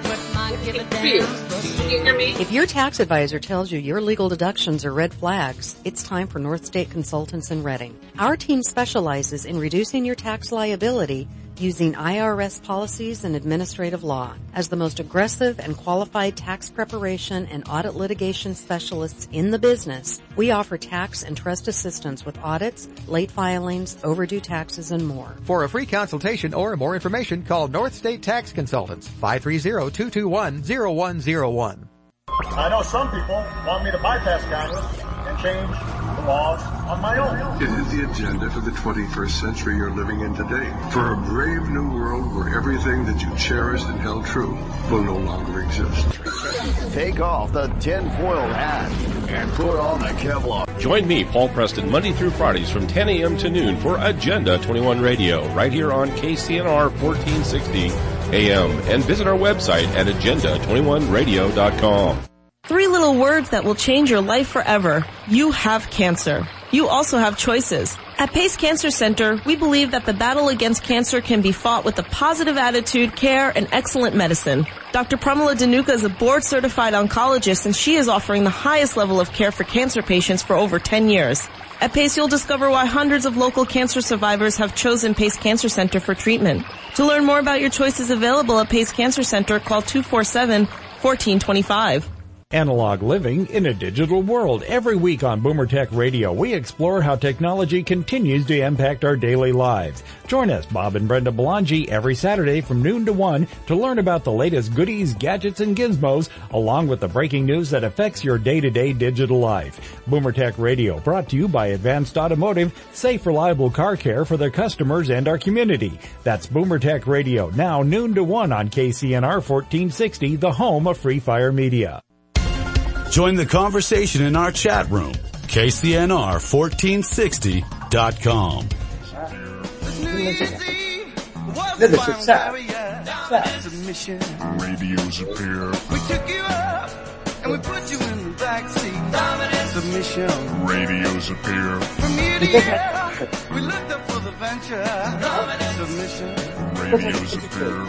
Can you hear me? If your tax advisor tells you your legal deductions are red flags, it's time for North State Consultants in Reading. Our team specializes in reducing your tax liability using I R S policies and administrative law. As the most aggressive and qualified tax preparation and audit litigation specialists in the business, we offer tax and trust assistance with audits, late filings, overdue taxes, and more. For a free consultation or more information, call North State Tax Consultants, five three zero, two two one, zero one zero one. I know some people want me to bypass Congress and change the laws on my own. It is the agenda for the twenty-first century you're living in today. For a brave new world where everything that you cherished and held true will no longer exist. Take off the tinfoil hat and put on the Kevlar. Join me, Paul Preston, Monday through Fridays from ten a.m. to noon for Agenda twenty-one Radio, right here on K C N R fourteen sixty A M. And visit our website at agenda twenty-one radio dot com. Three little words that will change your life forever. You have cancer. You also have choices. At Pace Cancer Center, we believe that the battle against cancer can be fought with a positive attitude, care, and excellent medicine. Doctor Pramila Dhanuka is a board-certified oncologist, and she is offering the highest level of care for cancer patients for over ten years. At Pace, you'll discover why hundreds of local cancer survivors have chosen Pace Cancer Center for treatment. To learn more about your choices available at Pace Cancer Center, call two four seven, one four two five. Analog living in a digital world. Every week on Boomer Tech Radio, we explore how technology continues to impact our daily lives. Join us, Bob and Brenda Belangi, every Saturday from noon to one to learn about the latest goodies, gadgets, and gizmos, along with the breaking news that affects your day-to-day digital life. Boomer Tech Radio, brought to you by Advanced Automotive, safe, reliable car care for their customers and our community. That's Boomer Tech Radio, now noon to one on K C N R fourteen sixty, the home of Free Fire Media. Join the conversation in our chat room, K C N R fourteen sixty dot com. Radios appear. We took you up and we put you in the backseat. Dominant submission. Radios appear. From year to year, we looked up for the venture. Dominant submission. Radios appear.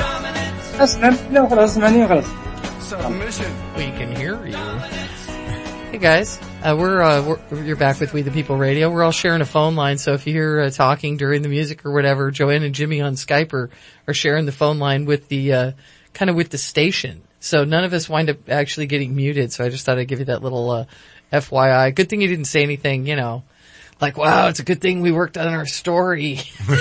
Dominant submission. We can hear you. Hey guys, uh, we're, uh, we're, you're back with We the People Radio. We're all sharing a phone line, so if you hear uh, talking during the music or whatever, Joanne and Jimmy on Skype are, are sharing the phone line with the, uh, kind of with the station. So none of us wind up actually getting muted, so I just thought I'd give you that little, uh, F Y I. Good thing you didn't say anything, you know, like, wow, it's a good thing we worked on our story.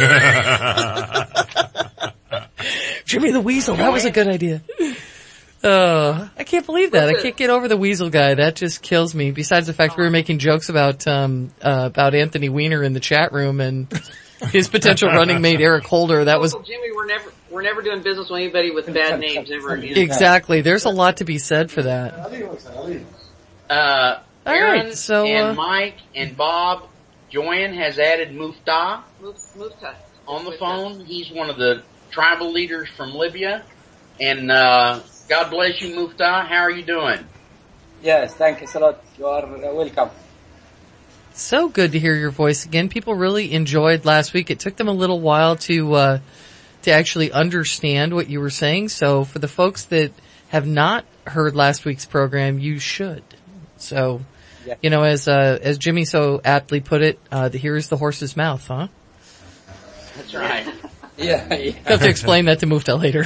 Jimmy the Weasel, that was a good idea. Uh, I can't believe that. I can't get over the weasel guy. That just kills me. Besides the fact we were making jokes about, um, uh, about Anthony Weiner in the chat room and his potential running mate Eric Holder. That was, Jimmy, we're never, we're never doing business with anybody with bad names ever again. exactly. There's a lot to be said for that. Uh, All Aaron right, so, and uh, Mike and Bob, Joanne has added Muftah Mufta. on the phone. He's one of the tribal leaders from Libya. And, uh, God bless you, Muftah. How are you doing? Yes, thank you a lot. You are uh, welcome. So good to hear your voice again. People really enjoyed last week. It took them a little while to, uh, to actually understand what you were saying. So for the folks that have not heard last week's program, you should. So, yeah. you know, as, uh, as Jimmy so aptly put it, uh, the, here is the horse's mouth, huh? That's right. Yeah, yeah. You'll have to explain that to Muftah later.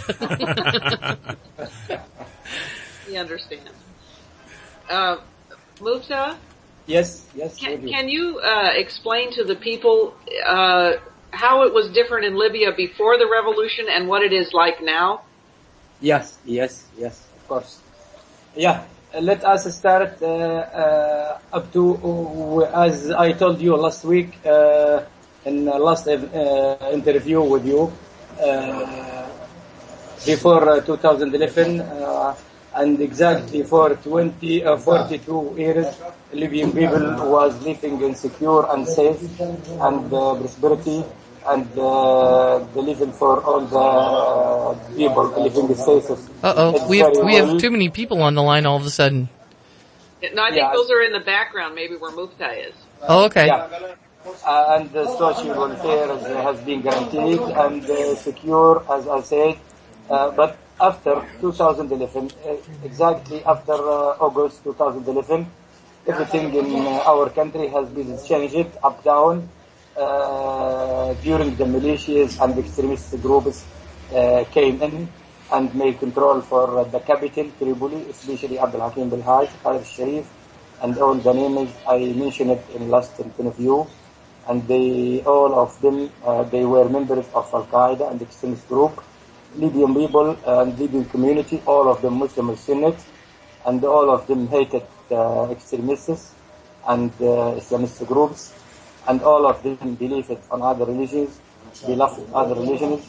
He understands. Uh, Muftah? Yes, yes. Can, can you, uh, explain to the people, uh, how it was different in Libya before the revolution and what it is like now? Yes, yes, yes, of course. Yeah, let us start uh, uh, up to, uh, as I told you last week uh, in the last uh, interview with you, uh, before uh, two thousand eleven, uh, and exactly for twenty, uh, forty-two years, Libyan people was living in secure and safe and uh, prosperity, and uh, the living for all the uh, people living in safest. Uh oh, we have we have too many people on the line all of a sudden. No, I think Yeah. those are in the background, maybe where Mufta is. Oh, okay. Yeah. Uh, and the social welfare has, has been guaranteed and uh, secure, as I said. Uh, but after two thousand eleven, uh, exactly after uh, August two thousand eleven, everything in uh, our country has been changed up down uh, during the militias and extremist groups uh, came in and made control for uh, the capital, Tripoli, especially Abdul Hakim bin Haj, Khalid Sharif, and all the names I mentioned it in last interview. And they, all of them, uh, they were members of Al-Qaeda and extremist group. Libyan people and Libyan community, all of them Muslim Sunnah, and all of them hated uh, extremists and uh, Islamist groups, and all of them believed on other religions, they loved other religions.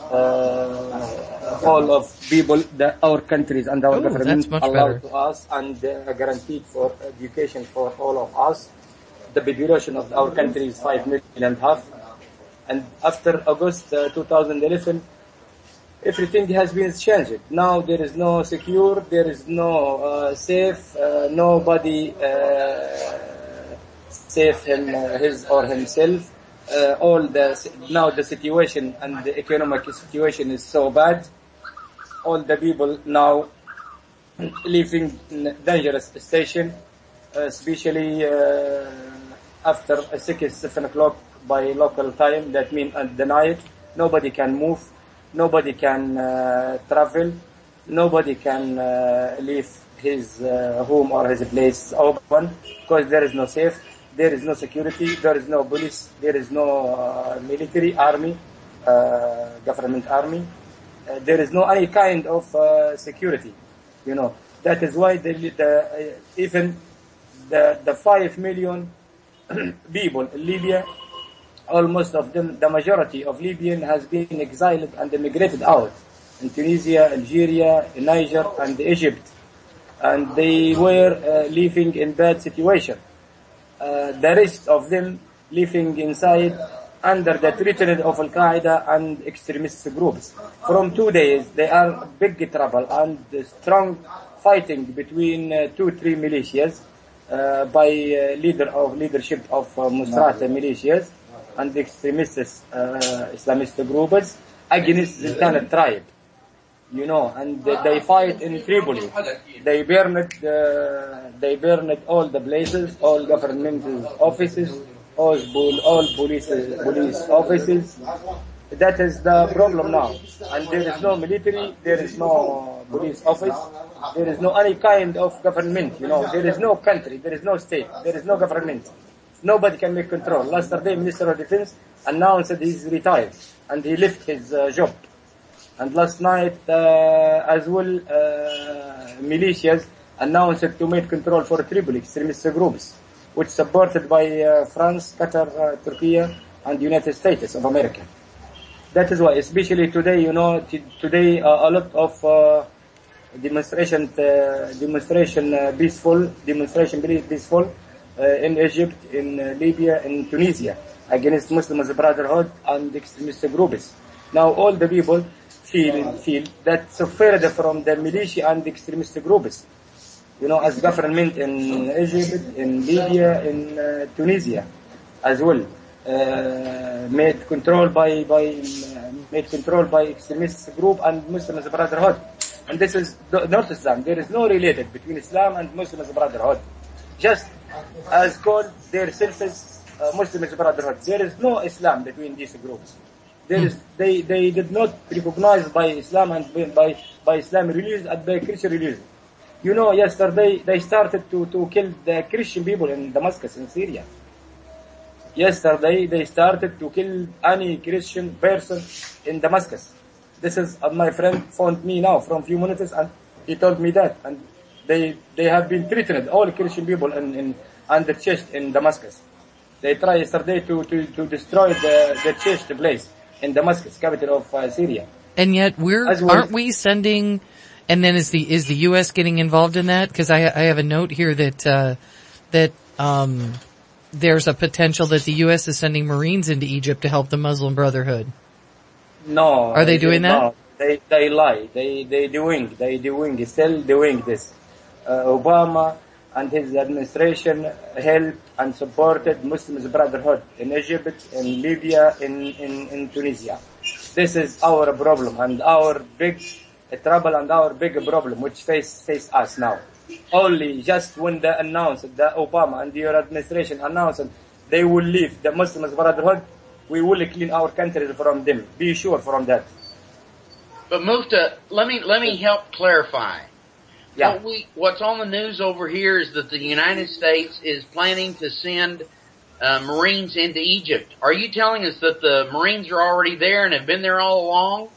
Uh, all of people, the, our countries and our Ooh, government that's much allowed better. to us and uh, guaranteed for education for all of us. The population of our country is five million and a half. And after August uh, two thousand eleven, everything has been changed. Now there is no secure, there is no uh, safe, uh, nobody uh, safe him, uh, his or himself. Uh, all the now the situation and the economic situation is so bad. All the people now living in dangerous station, uh, especially uh, after six, seven o'clock by local time. That means at the night, nobody can move. Nobody can uh, travel. Nobody can uh, leave his uh, home or his place open because there is no safe, there is no security, there is no police, there is no uh, military army, uh, government army. Uh, there is no any kind of uh, security. You know that is why the, the uh, even the the five million people in Libya, almost of them, the majority of Libyan has been exiled and emigrated out in Tunisia, Algeria, Niger, and Egypt, and they were uh, living in bad situation. Uh, the rest of them living inside under the treatment of Al-Qaeda and extremist groups. From two days, they are big trouble and strong fighting between uh, two, three militias uh, by uh, leader of leadership of uh, Musrata militias and extremist uh, Islamist groups against the Tanit tribe, you know, and uh, they fight in Tripoli. They burned, uh, they burned all the places, all government offices, all, all police police offices. That is the problem now, and there is no military, there is no police office, there is no any kind of government. You know, there is no country, there is no state, there is no government. Nobody can make control. Last day, Minister of Defense announced that he's retired and he left his uh, job. And last night, uh, as well, uh, militias announced to make control for Tripoli, extremist groups, which supported by uh, France, Qatar, uh, Turkey, and United States of America. That is why, especially today, you know, t- today uh, a lot of uh, demonstration, uh, demonstration uh, peaceful, demonstration peaceful. Uh, in Egypt, in uh, Libya, in Tunisia, against Muslim Brotherhood and extremist groups. Now all the people feel feel that suffered from the militia and extremist groups. You know, as government in Egypt, in Libya, in uh, Tunisia, as well, uh, made control by by uh, made control by extremist group and Muslim Brotherhood. And this is not Islam. There is no related between Islam and Muslim Brotherhood. Just as called their selves uh, Muslim Brotherhood. There is no Islam between these groups. There is, they, they did not recognize by Islam and by, by Islam religion and by Christian religion. You know, yesterday they started to, to kill the Christian people in Damascus, in Syria. Yesterday they started to kill any Christian person in Damascus. This is uh, my friend phoned me now from few minutes and he told me that. And they they have been threatened, all Christian people in, in under church in Damascus. They tried yesterday to, to, to destroy the, the church place in Damascus, capital of uh, Syria. And yet we're, well, aren't we sending, and then is the, is the U S getting involved in that? Cause I, I have a note here that, uh, that, um, there's a potential that the U S is sending Marines into Egypt to help the Muslim Brotherhood. No. Are they doing that? No, they, they lie. They, they doing, they doing, still doing this. Uh, Obama and his administration helped and supported Muslims Brotherhood in Egypt, in Libya, in, in, in Tunisia. This is our problem and our big trouble and our big problem which face, face us now. Only just when they announced, the Obama and your administration announced they will leave the Muslims Brotherhood, we will clean our country from them. Be sure from that. But Mufta, let me, let me help clarify. Yeah. What we, what's on the news over here is that the United States is planning to send uh, Marines into Egypt. Are you telling us that the Marines are already there and have been there all along?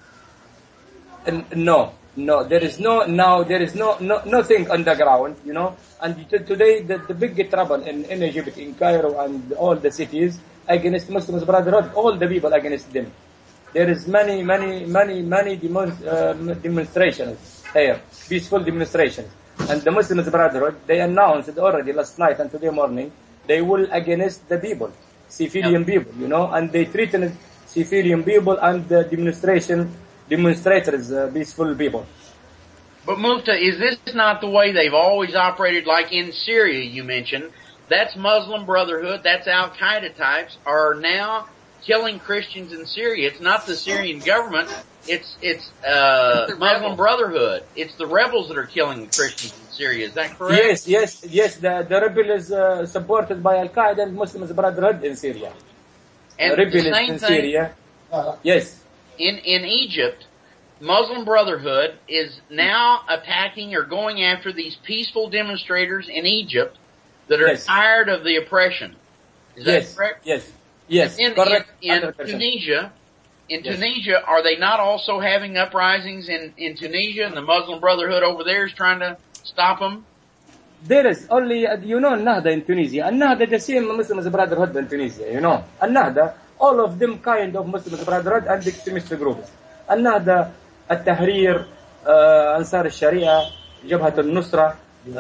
Uh, no, no, there is no, now there is no, no, nothing underground, you know. And t- today the, the big trouble in, in Egypt, in Cairo and all the cities against Muslims Brotherhood, all the people against them. There is many, many, many, many demon, uh, demonstrations here, peaceful demonstrations. And the Muslims Brotherhood, they announced already last night and today morning, they will against the people, civilian yeah. people, you know, and they threatened civilian people and the demonstration, demonstrators, uh, peaceful people. But Mufta, is this not the way they've always operated, like in Syria you mentioned? That's Muslim Brotherhood, that's Al-Qaeda types, are now killing Christians in Syria. It's not the Syrian government. It's, it's, uh, Muslim Brotherhood. It's the rebels that are killing the Christians in Syria. Is that correct? Yes, yes, yes. The, the rebel is uh, supported by Al-Qaeda and Muslims Brotherhood in Syria. And the rebel the same in thing, Syria. Uh, yes. In, in Egypt, Muslim Brotherhood is now attacking or going after these peaceful demonstrators in Egypt that are yes. tired of the oppression. Is yes. that correct? Yes. Yes. In, correct. in, in Tunisia, in yes. Tunisia, are they not also having uprisings in, in Tunisia, and the Muslim Brotherhood over there is trying to stop them? There is only, uh, you know, Nahda in Tunisia. And Nahda, the same Muslims Brotherhood in Tunisia, you know. And Nahda, all of them kind of Muslims Brotherhood and extremist groups. And Nahda, Al-Tahrir, uh, Ansar al-Sharia, Jabhat al-Nusra,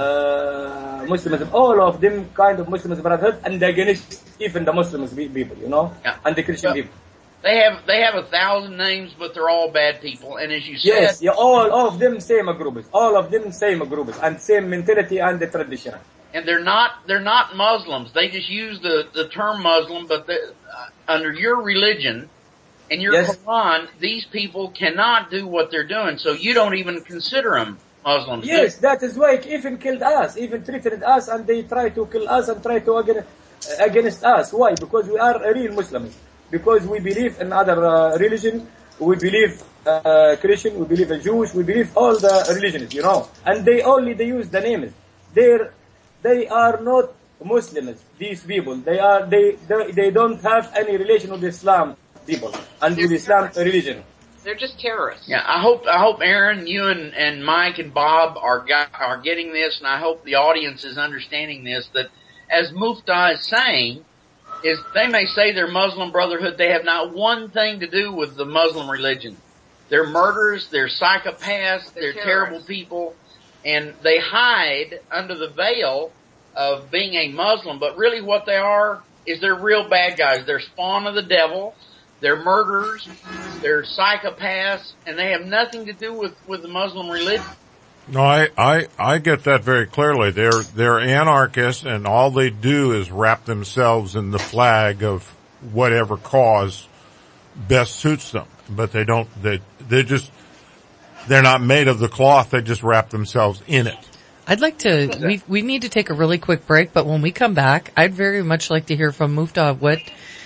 uh, Muslims, all of them kind of Muslims Brotherhood and against even the Muslims people, you know, yeah. and the Christian well, people. They have, they have a thousand names, but they're all bad people. And as you said, yes, yeah, all, all of them same groups, all of them same groups, and same mentality and the tradition. And they're not, they're not Muslims. They just use the, the term Muslim, but the, uh, under your religion and your yes. Quran, these people cannot do what they're doing. So you don't even consider them Muslims. Yes, that is why even killed us, even treated us, and they try to kill us and try to against, against us. Why? Because we are real Muslims. Because we believe in other uh, religion, we believe uh, Christian, we believe in Jewish, we believe all the religions, you know. And they only they use the names. They're they are not Muslims. These people, they are they they, they don't have any relation with Islam people and with Islam religion. They're just terrorists. Yeah, I hope I hope Aaron, you and, and Mike and Bob are got, are getting this, and I hope the audience is understanding this. That as Mufta is saying, is they may say they're Muslim Brotherhood, they have not one thing to do with the Muslim religion. They're murderers, they're psychopaths, they're, they're terrible people, and they hide under the veil of being a Muslim, but really what they are is they're real bad guys. They're spawn of the devil, they're murderers, they're psychopaths, and they have nothing to do with, with the Muslim religion. No, I, I, I get that very clearly. They're, they're anarchists, and all they do is wrap themselves in the flag of whatever cause best suits them. But they don't, they, they just, they're not made of the cloth, they just wrap themselves in it. I'd like to, we, we need to take a really quick break, but when we come back, I'd very much like to hear from Mufta what,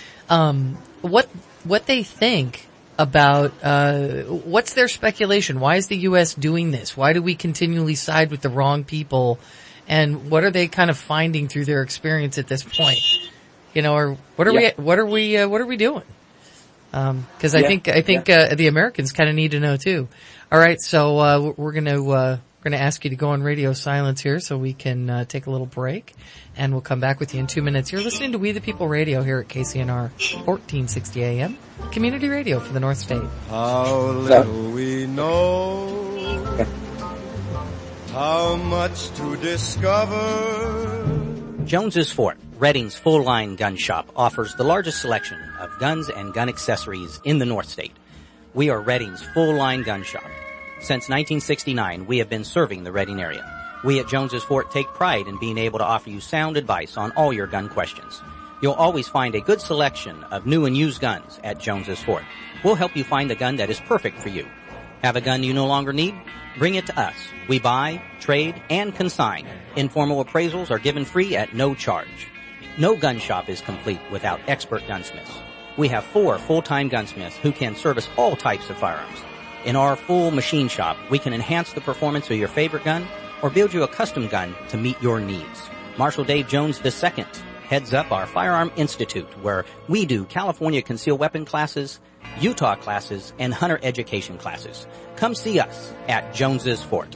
um, what, what they think about, uh, what's their speculation? Why is the U S doing this? Why do we continually side with the wrong people? And what are they kind of finding through their experience at this point? You know, or what are yeah. we, what are we, uh, what are we doing? Um, cause I yeah. think, I think, yeah. uh, the Americans kind of need to know too. All right. So, uh, we're going to, uh, We're going to ask you to go on radio silence here so we can uh, take a little break, and we'll come back with you in two minutes. You're listening to We the People Radio here at K C N R fourteen sixty A M, community radio for the North State. How little we know, how much to discover. Jones's Fort, Redding's full-line gun shop, offers the largest selection of guns and gun accessories in the North State. We are Redding's full-line gun shop. Since nineteen sixty-nine, we have been serving the Redding area. We at Jones's Fort take pride in being able to offer you sound advice on all your gun questions. You'll always find a good selection of new and used guns at Jones's Fort. We'll help you find the gun that is perfect for you. Have a gun you no longer need? Bring it to us. We buy, trade, and consign. Informal appraisals are given free at no charge. No gun shop is complete without expert gunsmiths. We have four full-time gunsmiths who can service all types of firearms. In our full machine shop, we can enhance the performance of your favorite gun or build you a custom gun to meet your needs. Marshal Dave Jones the Second heads up our Firearm Institute, where we do California concealed weapon classes, Utah classes, and hunter education classes. Come see us at Jones's Fort.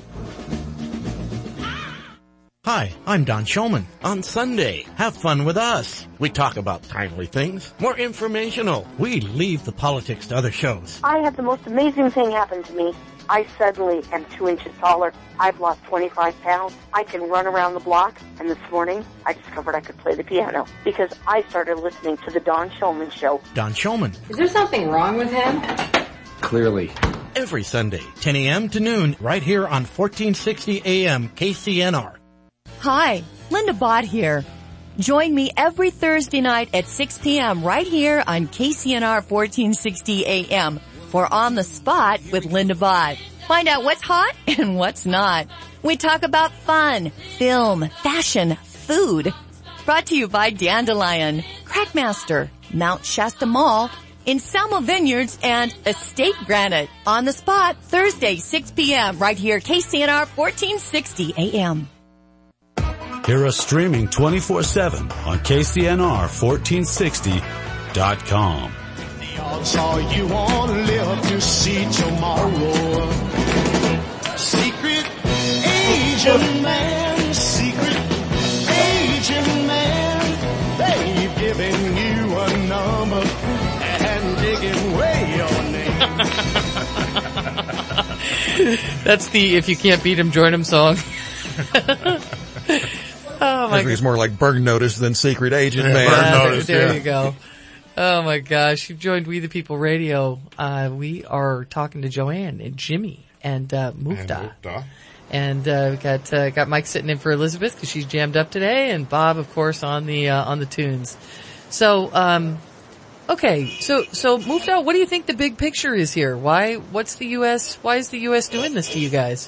Hi, I'm Don Shulman. On Sunday, have fun with us. We talk about timely things, more informational. We leave the politics to other shows. I had the most amazing thing happen to me. I suddenly am two inches taller. I've lost twenty-five pounds. I can run around the block. And this morning, I discovered I could play the piano because I started listening to the Don Shulman Show. Don Shulman. Is there something wrong with him? Clearly. Every Sunday, ten a.m. to noon, right here on fourteen sixty A M K C N R. Hi, Linda Bott here. Join me every Thursday night at six p.m. right here on K C N R fourteen sixty A M for On the Spot with Linda Bott. Find out what's hot and what's not. We talk about fun, film, fashion, food. Brought to you by Dandelion, Crackmaster, Mount Shasta Mall, in Selma Vineyards, and Estate Granite. On the Spot, Thursday, six p.m. right here, K C N R fourteen sixty A M. Hear us streaming twenty-four seven on K C N R fourteen sixty dot com. The odds are you won't live to see tomorrow. Secret agent man, secret agent man, they've given you a number and taken away your name. That's the "if you can't beat him, join him" song. Oh my I think it's more like Burn Notice than Secret Agent yeah, Man. Burn Notice, there yeah. you go. Oh my gosh, you've joined We the People Radio. Uh, we are talking to Joanne and Jimmy and uh, Mufta. And, and uh, we got uh, got Mike sitting in for Elizabeth because she's jammed up today, and Bob, of course, on the uh, on the tunes. So, um, okay, so so Mufta, what do you think the big picture is here? Why? What's the U S? Why is the U S doing this to you guys?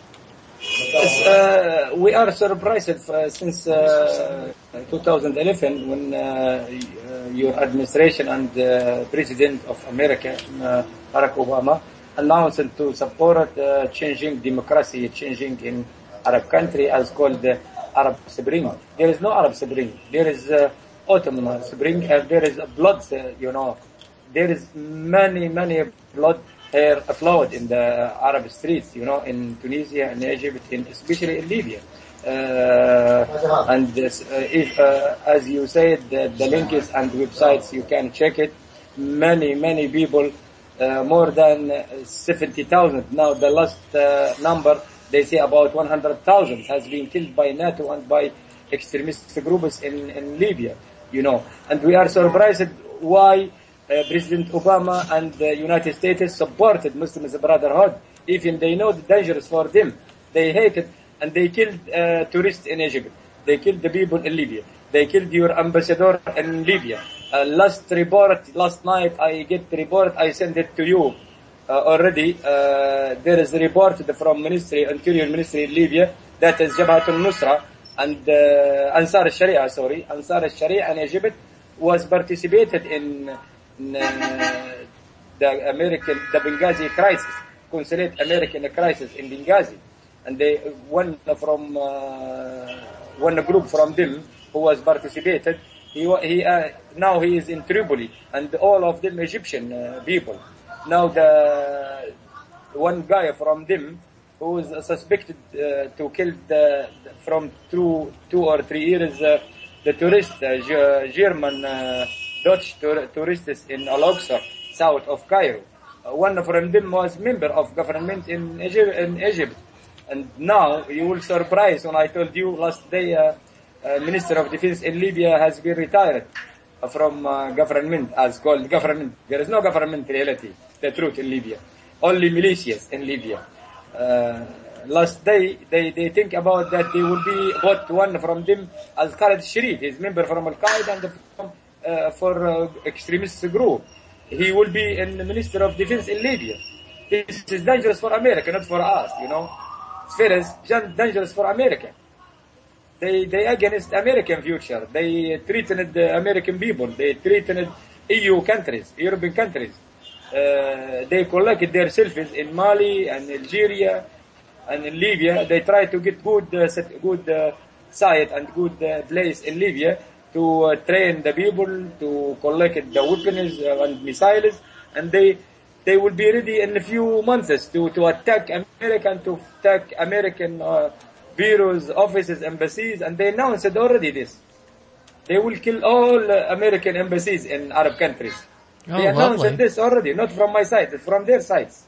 Yes, uh, we are surprised uh, since uh, twenty eleven when uh, your administration and uh, President of America, uh, Barack Obama, announced to support uh, changing democracy, changing in Arab country as called the Arab Spring. There is no Arab Spring. There is uh, Ottoman Spring. Uh, there is blood, uh, you know. There is many, many blood here flowed in the Arab streets, you know, in Tunisia and Egypt, in, especially in Libya. Uh, and this, uh, if, uh, as you said, the, the links and websites, you can check it. Many, many people, uh, more than seventy thousand. Now the last uh, number, they say about one hundred thousand has been killed by NATO and by extremist groups in, in Libya, you know. And we are surprised why Uh, President Obama and the United States supported Muslim Brotherhood, even they know the dangers for them. They hated and they killed uh, tourists in Egypt. They killed the people in Libya. They killed your ambassador in Libya. Uh, last report, last night I get the report, I send it to you uh, already. Uh, there is a report from Ministry, Interior Ministry in Libya, that is Jabhat al-Nusra and uh, Ansar al-Sharia, sorry, Ansar al-Sharia in Egypt was participated in in, uh, the American, the Benghazi crisis, consulate American crisis in Benghazi, and they one from uh, one group from them who was participated. He he uh, now he is in Tripoli, and all of them Egyptian uh, people. Now the one guy from them who is suspected uh, to kill the, from two, two or three years uh, the tourist, uh, G- German uh, Dutch tour- tourists in Al-Aqsa, south of Cairo. Uh, one from them was member of government in Egypt, in Egypt. And now you will surprise when I told you last day, uh, uh, Minister of Defense in Libya has been retired from uh, government, as called government. There is no government reality, the truth in Libya. Only militias in Libya. Uh, last day, they, they think about that they will be got one from them as Khalid Sharif. He's member from Al-Qaeda and from, uh, for uh, extremist group. He will be in the Minister of Defense in Libya. This is dangerous for America, not for us, you know. It's very dangerous for America. They they against American future. They threatened the American people. They threatened E U countries, European countries. Uh, they collected their selfies in Mali and Algeria and in Libya. They try to get good uh, set, good uh, site and good uh, place in Libya to uh, train the people, to collect the weapons uh, and missiles, and they they will be ready in a few months to, to attack America and to attack American uh, bureaus, offices, embassies, and they announced already this. They will kill all uh, American embassies in Arab countries. Oh, they announced lovely. this already, not from my side, it's from their sides.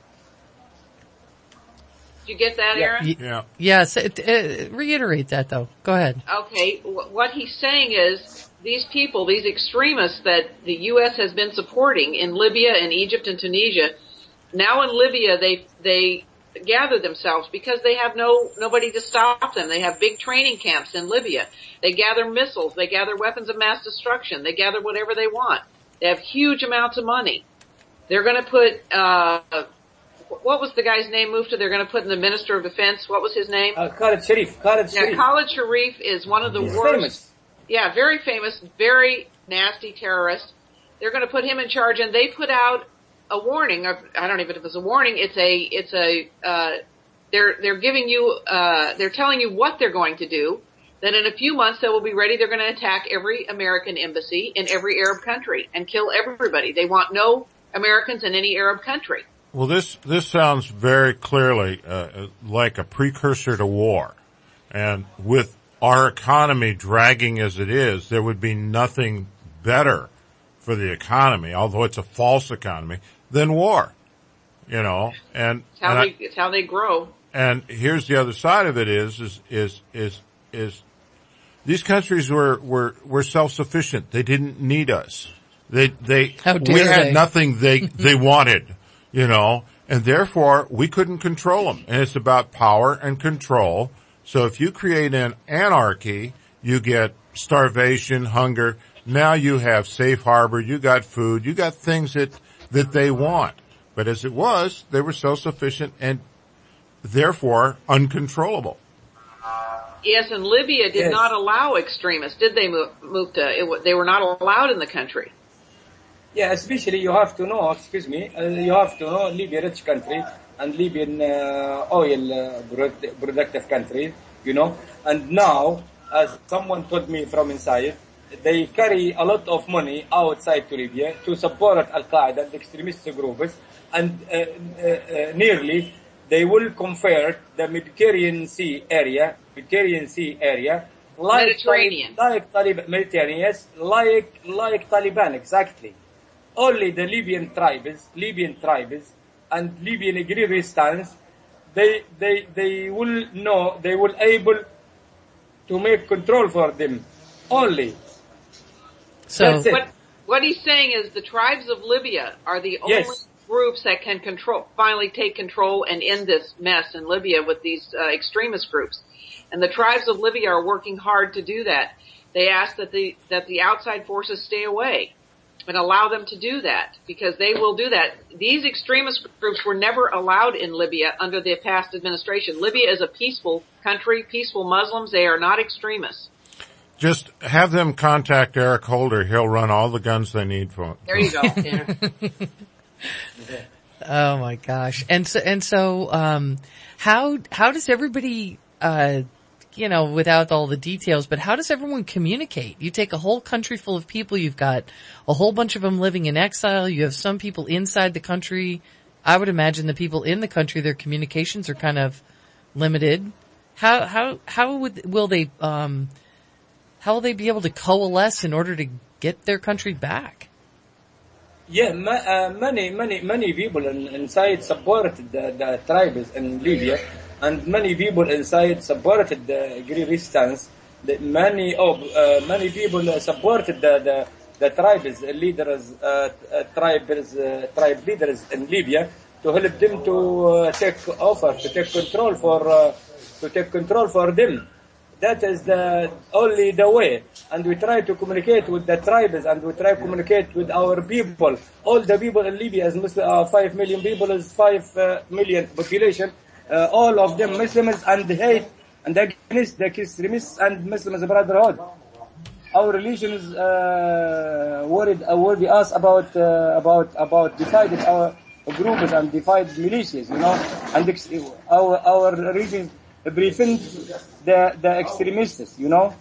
Did you get that, Aaron? Y- Yeah. Yes. It, uh, reiterate that though. Go ahead. Okay, wh- what he's saying is these people, these extremists that the U S has been supporting in Libya and Egypt and Tunisia, now in Libya they they gather themselves because they have no nobody to stop them. They have big training camps in Libya. They gather missiles, they gather weapons of mass destruction, they gather whatever they want. They have huge amounts of money. They're going to put uh what was the guy's name moved to? They're going to put in the Minister of Defense. What was his name? Uh, Khalid Sharif. Khalid Yeah, Sharif. Khalid Sharif is one of the He's worst. famous. Yeah, very famous, very nasty terrorist. They're going to put him in charge, and they put out a warning. Or I don't even know if it's a warning. It's a, it's a. Uh, they're they're giving you, uh, they're telling you what they're going to do. That in a few months they will be ready. They're going to attack every American embassy in every Arab country and kill everybody. They want no Americans in any Arab country. Well, this this sounds very clearly uh, like a precursor to war, and with our economy dragging as it is, there would be nothing better for the economy, although it's a false economy, than war. You know, and It's how and they, I- it's how they grow. and here's the other side of it is, is, is, is, is these countries were, were, were self-sufficient. They didn't need us. They, they, How dare we had they. nothing they, they wanted, you know, and therefore we couldn't control them. And it's about power and control. So if you create an anarchy, you get starvation, hunger. Now you have safe harbor, you got food, you got things that, that they want. But as it was, they were self-sufficient and therefore uncontrollable. Yes, and Libya did Yes. not allow extremists, did they, move, move to, it, wa- they were not allowed in the country. Yeah, especially you have to know, excuse me, uh, you have to know Libya rich country and Libyan uh, oil uh, product- productive country, you know. And now, as someone told me from inside, they carry a lot of money outside to Libya to support Al-Qaeda, the extremist groups, and uh, uh, uh, nearly they will convert the Mediterranean Sea area, Mediterranean Sea area, like Mediterranean. Talib, like Taliban, Mediterranean, yes, like like Taliban exactly. Only the Libyan tribes, Libyan tribes, and Libyan agree resistance, they they they will know, they will able to make control for them only. So, That's it. What, what he's saying is the tribes of Libya are the only Yes. groups that can control, finally take control and end this mess in Libya with these uh, extremist groups. And the tribes of Libya are working hard to do that. They ask that the, that the outside forces stay away and allow them to do that because they will do that. These extremist groups were never allowed in Libya under the past administration. Libya is a peaceful country, peaceful Muslims. They are not extremists. Just have them contact Eric Holder. He'll run all the guns they need for There you go, Tanner. oh my gosh. And so, and so, um, how, how does everybody, uh, you know, without all the details, but how does everyone communicate? You take a whole country full of people. You've got a whole bunch of them living in exile. You have some people inside the country. I would imagine the people in the country, their communications are kind of limited. How how how would will they um how will they be able to coalesce in order to get their country back? Yeah, ma- uh, many many many people in, inside supported the, the tribes in Libya, and many people inside supported the Greek resistance. The many of uh, many people supported the the, the tribes leaders, uh, uh, tribes uh, tribe leaders in Libya to help them to uh, take over, to take control for uh, to take control for them. That is the only the way, and we try to communicate with the tribes, and we try to communicate with our people. All the people in Libya, as Muslim, uh, five million people, is five uh, million population. Uh, all of them Muslims and hate and against the extremists and Muslims brotherhood. Our religion is uh, worried uh, worried us about uh, about about divided our groups and divided militias, you know, and ex- our our religion prevent the the extremists, you know.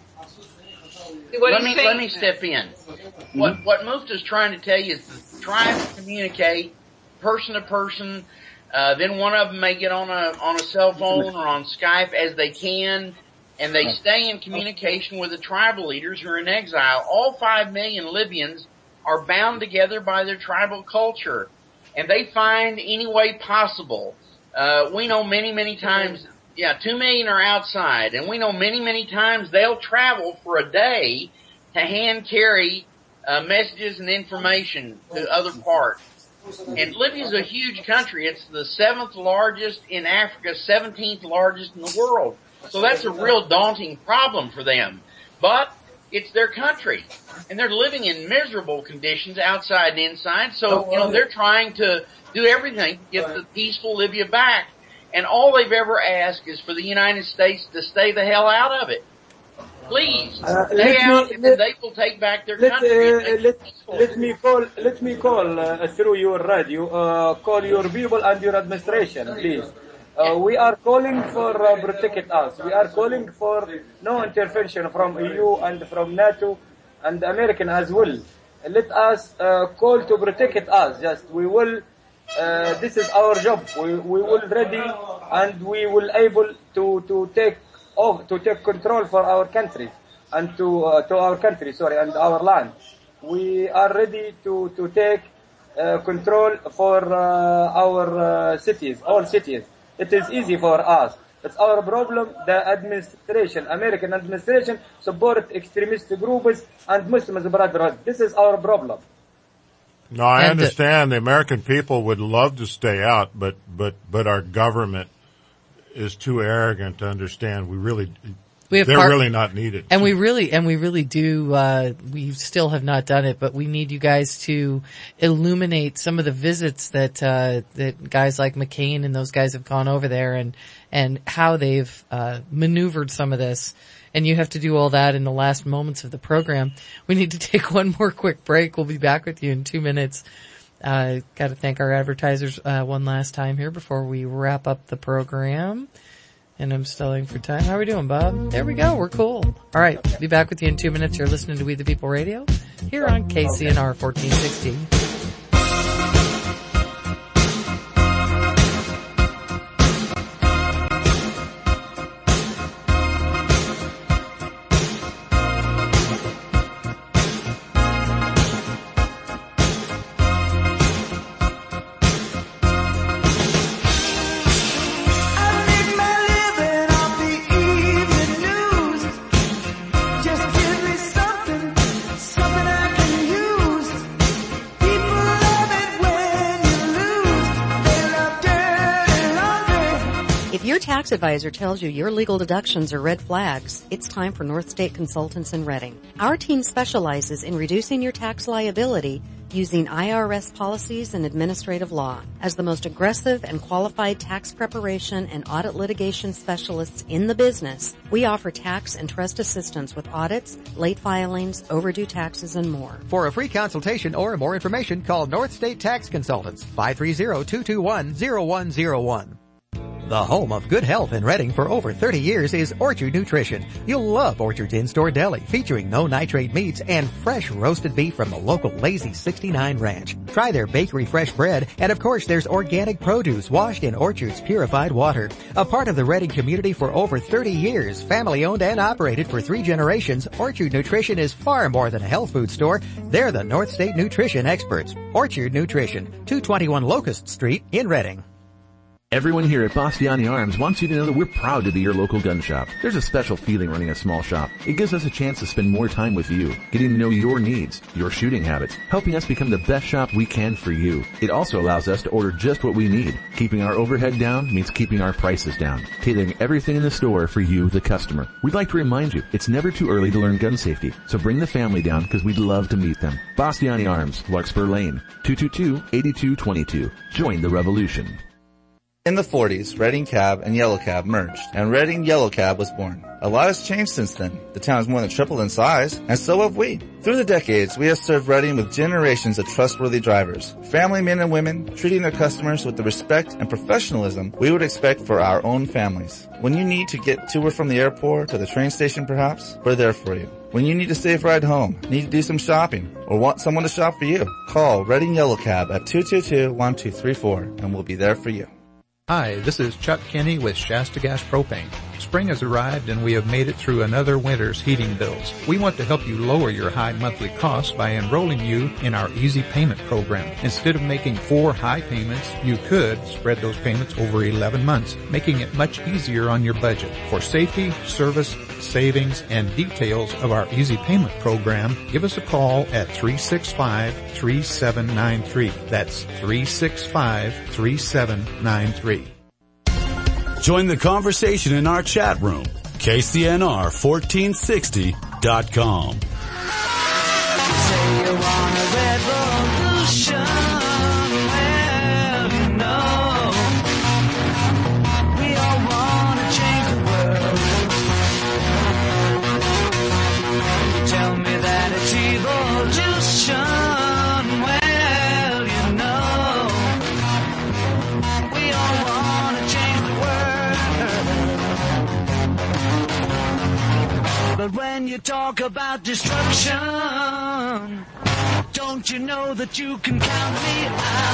Let me let me step in. Mm-hmm. What what Mufta's trying to tell you is to try to communicate person to person. Uh, then one of them may get on a on a cell phone or on Skype as they can, and they stay in communication with the tribal leaders who are in exile. All five million Libyans are bound together by their tribal culture, and they find any way possible. Uh, we know many many times. Yeah, two million are outside, and we know many, many times they'll travel for a day to hand carry uh, messages and information to other parts. And Libya's a huge country. It's the seventh largest in Africa, seventeenth largest in the world. So that's a real daunting problem for them. But it's their country, and they're living in miserable conditions outside and inside. So, you know, they're trying to do everything to get the peaceful Libya back. And all they've ever asked is for the United States to stay the hell out of it. Please, uh, stay out, me, and let, then they will take back their let, country. Uh, let, let me call, let me call uh, through your radio, uh, call your people and your administration, please. Uh, we are calling for uh, protect us. We are calling for no intervention from E U and from NATO and American as well. Let us uh, call to protect us. Just we will. Uh, this is our job. We we will ready and we will able to to take off to take control for our country and to uh, to our country. Sorry, and our land. We are ready to to take uh, control for uh, our uh, cities, all cities. It is easy for us. It's our problem. The administration, American administration, support extremist groups and Muslims brotherhood. This is our problem. No, I understand the American people would love to stay out, but, but, but our government is too arrogant to understand we really, we have they're part, really not needed. And we really, and we really do, uh, we still have not done it, but we need you guys to illuminate some of the visits that, uh, that guys like McCain and those guys have gone over there and, and how they've, uh, maneuvered some of this. And you have to do all that in the last moments of the program. We need to take one more quick break. We'll be back with you in two minutes. Uh, got to thank our advertisers uh, one last time here before we wrap up the program. And I'm stalling for time. How are we doing, Bob? There we go. We're cool. All right. Be back with you in two minutes. You're listening to We the People Radio here on K C N R fourteen sixty. Tax advisor tells you your legal deductions are red flags, it's time for North State Consultants in Reading. Our team specializes in reducing your tax liability using I R S policies and administrative law. As the most aggressive and qualified tax preparation and audit litigation specialists in the business, we offer tax and trust assistance with audits, late filings, overdue taxes, and more. For a free consultation or more information, call North State Tax Consultants, five three zero, two two one, zero one zero one. The home of good health in Reading for over thirty years is Orchard Nutrition. You'll love Orchard's in-store deli featuring no nitrate meats and fresh roasted beef from the local Lazy sixty-nine Ranch. Try their bakery fresh bread, and of course there's organic produce washed in Orchard's purified water. A part of the Reading community for over thirty years, family owned and operated for three generations, Orchard Nutrition is far more than a health food store. They're the North State Nutrition experts. Orchard Nutrition, two twenty-one Locust Street in Reading. Everyone here at Bastiani Arms wants you to know that we're proud to be your local gun shop. There's a special feeling running a small shop. It gives us a chance to spend more time with you, getting to know your needs, your shooting habits, helping us become the best shop we can for you. It also allows us to order just what we need. Keeping our overhead down means keeping our prices down, tailoring everything in the store for you, the customer. We'd like to remind you, it's never too early to learn gun safety, so bring the family down because we'd love to meet them. Bastiani Arms, Larkspur Lane, two two two, eight two two two. Join the revolution. In the forties, Reading Cab and Yellow Cab merged, and Reading Yellow Cab was born. A lot has changed since then. The town has more than tripled in size, and so have we. Through the decades, we have served Reading with generations of trustworthy drivers, family men and women, treating their customers with the respect and professionalism we would expect for our own families. When you need to get to or from the airport or the train station perhaps, we're there for you. When you need a safe ride home, need to do some shopping, or want someone to shop for you, call Reading Yellow Cab at two two two, one two three four, and we'll be there for you. Hi, this is Chuck Kenny with Shasta Gas Propane. Spring has arrived and we have made it through another winter's heating bills. We want to help you lower your high monthly costs by enrolling you in our Easy Payment program. Instead of making four high payments, you could spread those payments over eleven months, making it much easier on your budget. For safety, service, savings, and details of our Easy Payment program, give us a call at three six five, three seven nine three. That's three six five, three seven nine three. Join the conversation in our chat room, K C N R fourteen sixty dot com. Say you want a revolution, well, you know, we all want to change the world. Tell me that it's evolution, well, you know, we all want to change the world. But when you talk about destruction, don't you know that you can count me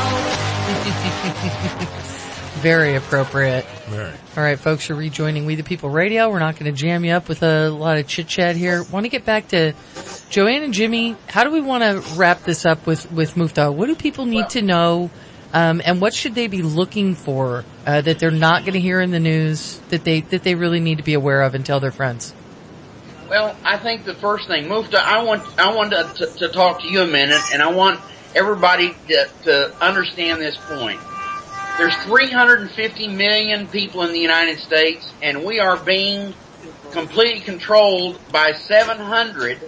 out? Very appropriate. Very. All right, folks, you're rejoining We the People Radio. We're not going to jam you up with a lot of chit-chat here. Want to get back to Joanne and Jimmy. How do we want to wrap this up with, with Mufta? What do people need to know, um, and what should they be looking for uh, that they're not going to hear in the news that they that they really need to be aware of and tell their friends? Well, I think the first thing, Mufta, I want I want to, to, to talk to you a minute, and I want everybody to, to understand this point. There's three hundred fifty million people in the United States, and we are being completely controlled by seven hundred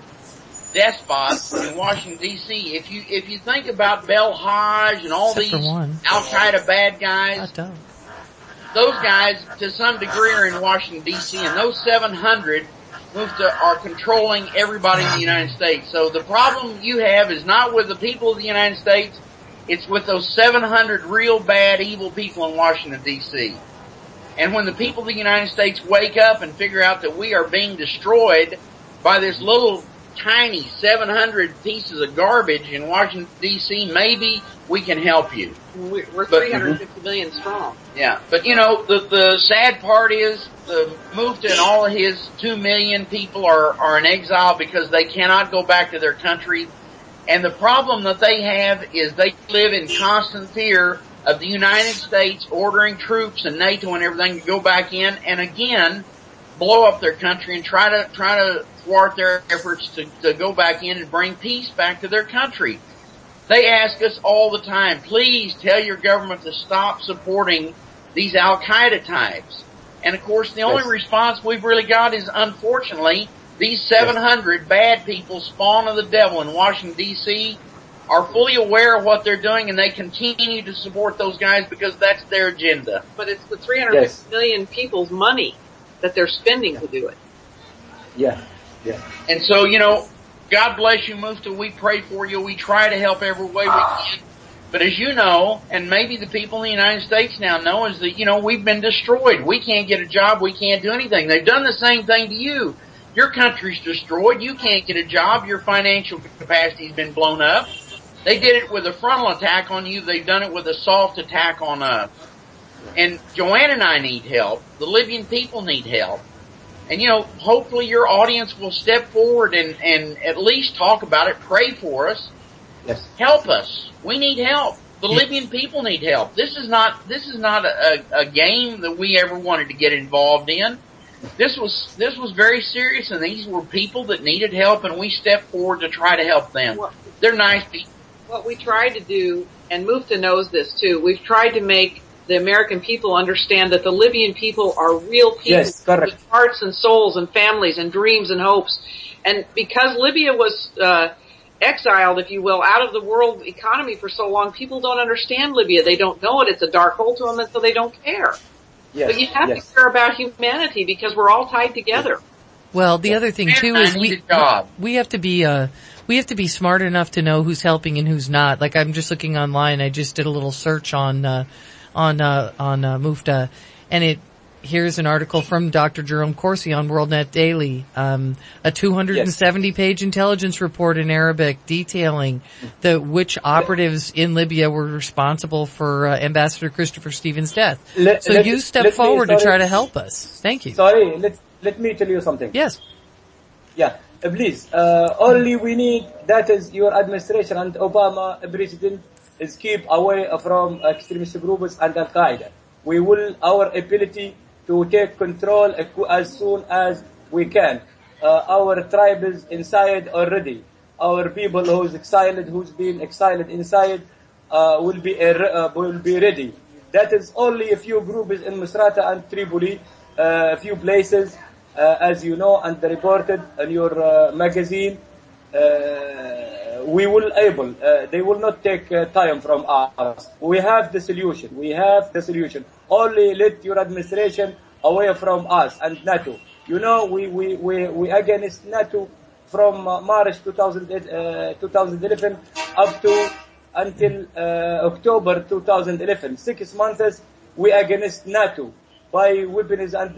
despots in Washington, D C If you if you think about Bel Haj and all Except these Al Qaeda bad guys, those guys to some degree are in Washington, D C, and those seven hundred Mufta are controlling everybody in the United States. So the problem you have is not with the people of the United States, it's with those seven hundred real bad, evil people in Washington, D C And when the people of the United States wake up and figure out that we are being destroyed by this little tiny seven hundred pieces of garbage in Washington, D C, maybe we can help you. We're But- three hundred fifty million strong. Yeah, but you know, the, the sad part is the Mufta and all of his two million people are, are in exile because they cannot go back to their country. And the problem that they have is they live in constant fear of the United States ordering troops and NATO and everything to go back in and again blow up their country and try to, try to thwart their efforts to, to go back in and bring peace back to their country. They ask us all the time, please tell your government to stop supporting these Al-Qaeda types. And of course, the only Yes. response we've really got is, unfortunately, these seven hundred bad people, spawn of the devil in Washington, D C, are fully aware of what they're doing, and they continue to support those guys because that's their agenda. But it's the three hundred fifty million people's money that they're spending to do it. Yeah, yeah. And so, you know, God bless you, Mufta. We pray for you. We try to help every way we can. But as you know, and maybe the people in the United States now know, is that, you know, we've been destroyed. We can't get a job. We can't do anything. They've done the same thing to you. Your country's destroyed. You can't get a job. Your financial capacity's been blown up. They did it with a frontal attack on you. They've done it with a soft attack on us. And Joanne and I need help. The Libyan people need help. And, you know, hopefully your audience will step forward and, and at least talk about it, pray for us. Yes. Help us. We need help. The Yeah. Libyan people need help. This is not, this is not a, a game that we ever wanted to get involved in. This was, this was very serious, and these were people that needed help, and we stepped forward to try to help them. They're nice people. What we tried to do, and Mufta knows this too, we've tried to make the American people understand that the Libyan people are real people Yes, correct. with hearts and souls and families and dreams and hopes. And because Libya was uh exiled, if you will, out of the world economy for so long, people don't understand Libya. They don't know it. It's a dark hole to them, and so they don't care. Yes, But you have yes. to care about humanity because we're all tied together. Well, the other thing too is we we have to be uh we have to be smart enough to know who's helping and who's not. Like I'm just looking online. I just did a little search on uh on uh on uh Mufta, and it here's an article from Doctor Jerome Corsi on WorldNet Daily, um a two hundred seventy page intelligence report in Arabic detailing the which operatives in Libya were responsible for uh, Ambassador Christopher Stevens' death. Let- so let- you step let me- forward to sorry. try to help us. Thank you. Sorry, let let me tell you something. Yes. Yeah, uh, please. Uh, only we need, that is your administration and Obama president is keep away from extremist groups and Al-Qaeda. We will, our ability to take control as soon as we can. Uh, our tribe is inside already. Our people who's exiled, who's been exiled inside, uh, will be uh, will be ready. That is only a few groups in Misrata and Tripoli, uh, a few places, uh, as you know, and reported in your uh, magazine. Uh, we will able. Uh, they will not take uh, time from us. We have the solution. We have the solution. Only let your administration away from us and NATO. You know, we we we we against NATO from uh, March two thousand, uh, twenty eleven up to until uh, October two thousand eleven. Six months we against NATO by weapons and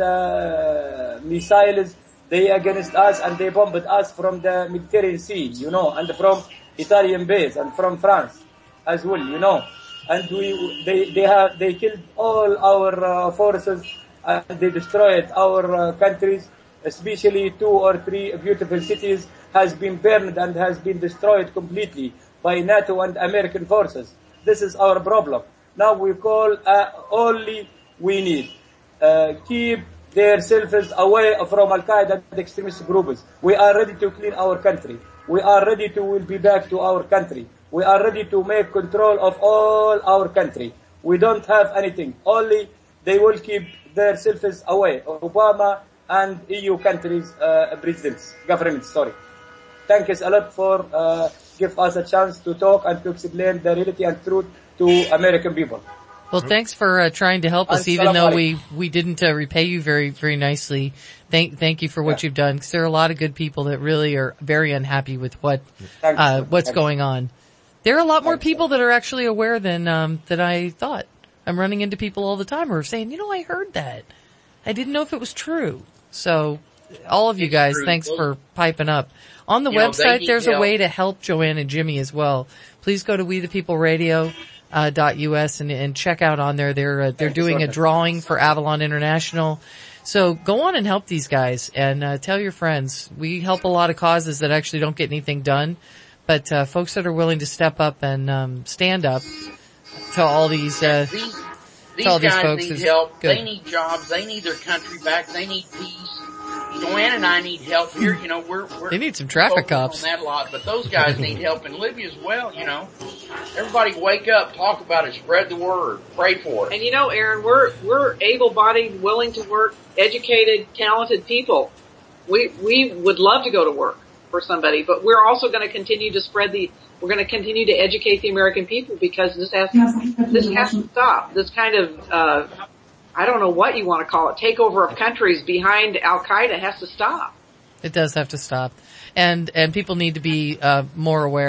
uh, missiles. They against us and they bombed us from the Mediterranean Sea, you know, and from Italian base and from France as well, you know. And we they they have they killed all our uh, forces and they destroyed our uh, countries. Especially two or three beautiful cities has been burned and has been destroyed completely by NATO and American forces. This is our problem. Now we call uh, only we need uh, keep their selves away from Al-Qaeda and extremist groups. We are ready to clean our country. We are ready to will be back to our country. We are ready to make control of all our country. We don't have anything. Only they will keep their selves away. Obama and E U countries, uh, presidents, governments, sorry. Thank you a lot for uh, give us a chance to talk and to explain the reality and truth to American people. Well, thanks for uh, trying to help us, even though we we didn't uh, repay you very very nicely. Thank thank you for what you've done, because there are a lot of good people that really are very unhappy with what uh, what's going on. There are a lot more people that are actually aware than um, than I thought. I'm running into people all the time who are saying, you know, I heard that. I didn't know if it was true. So, all of you guys, thanks for piping up. On the You know, website, they there's a need way help. to help Joanne and Jimmy as well. Please go to we the people radio dot U S and, and check out on there. They're uh, they're doing a drawing for Avalon International. So go on and help these guys and uh, tell your friends. We help a lot of causes that actually don't get anything done, but uh, folks that are willing to step up and um, stand up to all these uh, These, to these all these guys folks need is help. good. They need jobs. They need their country back. They need peace. Joanne and I need help here. You know, we're, we're They need some traffic focused cops. on that a lot, but those guys need help in Libya as well. You know, everybody wake up, talk about it, spread the word, pray for it. And you know, Aaron, we're we're able-bodied, willing to work, educated, talented people. We we would love to go to work for somebody, but we're also going to continue to spread the. We're going to continue to educate the American people because this has this has to stop. This kind of uh, I don't know what you want to call it, takeover of countries behind Al-Qaeda has to stop. It does have to stop. And, and people need to be, uh, more aware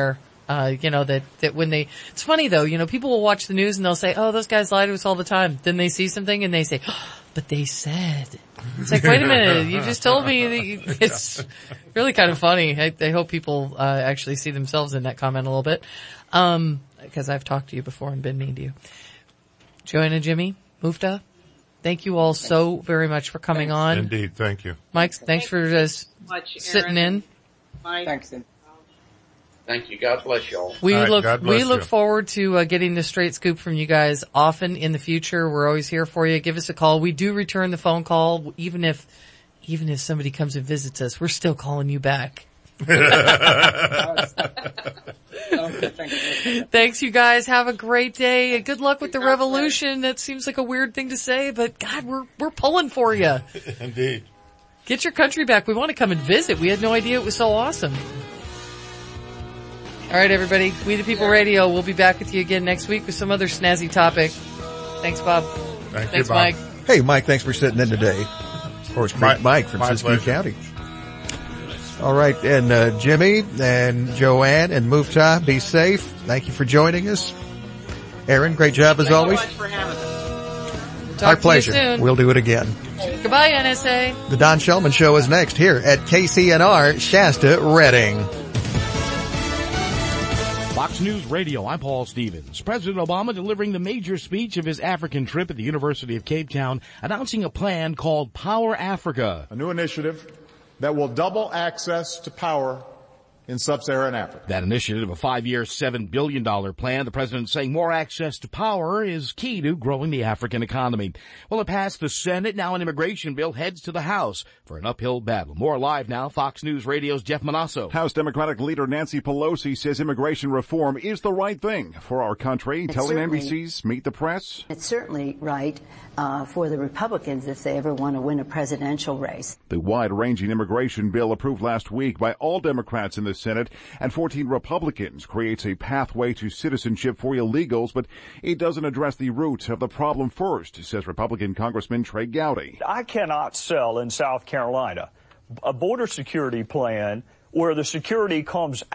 Uh, you know, that, that when they, it's funny though, you know, people will watch the news and they'll say, oh, those guys lie to us all the time. Then they see something and they say, oh, but they said. It's like, wait a minute, you just told me that you, it's really kind of funny. I, I hope people, uh, actually see themselves in that comment a little bit. Um, cause I've talked to you before and been mean to you. Joanna, Jimmy, Mufta, thank you all so very much for coming Thanks. on. Indeed, thank you. Mike, thanks for just much, sitting in. Mike. Thanks. Thank you. God bless y'all. We right, look God bless we look you. forward to uh, getting the straight scoop from you guys often in the future. We're always here for you. Give us a call. We do return the phone call, even if even if somebody comes and visits us. We're still calling you back. Thanks, you guys. Have a great day. Good luck with the revolution. That seems like a weird thing to say, but God, we're we're pulling for you. Indeed. Get your country back. We want to come and visit. We had no idea it was so awesome. All right, everybody. We the People Radio. We'll be back with you again next week with some other snazzy topic. Thanks, Bob. Thank Thanks, you, Bob. Mike. Hey, Mike, thanks for sitting in today. Of course, Mike, Mike from my Siskiyou pleasure. County. All right, and uh, Jimmy and Joanne and Mufta, be safe. Thank you for joining us. Aaron, great job as Thank always. you so much for having us. Talk Our to pleasure. you soon. We'll do it again. Goodbye, N S A. The Don Shulman Show is next here at K C N R Shasta Redding. Fox News Radio, I'm Paul Stevens. President Obama delivering the major speech of his African trip at the University of Cape Town, announcing a plan called Power Africa. A new initiative that will double access to power in sub-Saharan Africa. That initiative, a five-year, seven billion dollars plan, the president saying more access to power is key to growing the African economy. Well, it passed the Senate. Now an immigration bill heads to the House for an uphill battle. More live now, Fox News Radio's Jeff Manasso. House Democratic leader Nancy Pelosi says immigration reform is the right thing for our country, It's telling N B certainly- C's Meet the Press. It's certainly right uh, for the Republicans if they ever want to win a presidential race. The wide-ranging immigration bill approved last week by all Democrats in the Senate and fourteen Republicans creates a pathway to citizenship for illegals, but it doesn't address the root of the problem first, says Republican Congressman Trey Gowdy. I cannot sell in South Carolina a border security plan where the security comes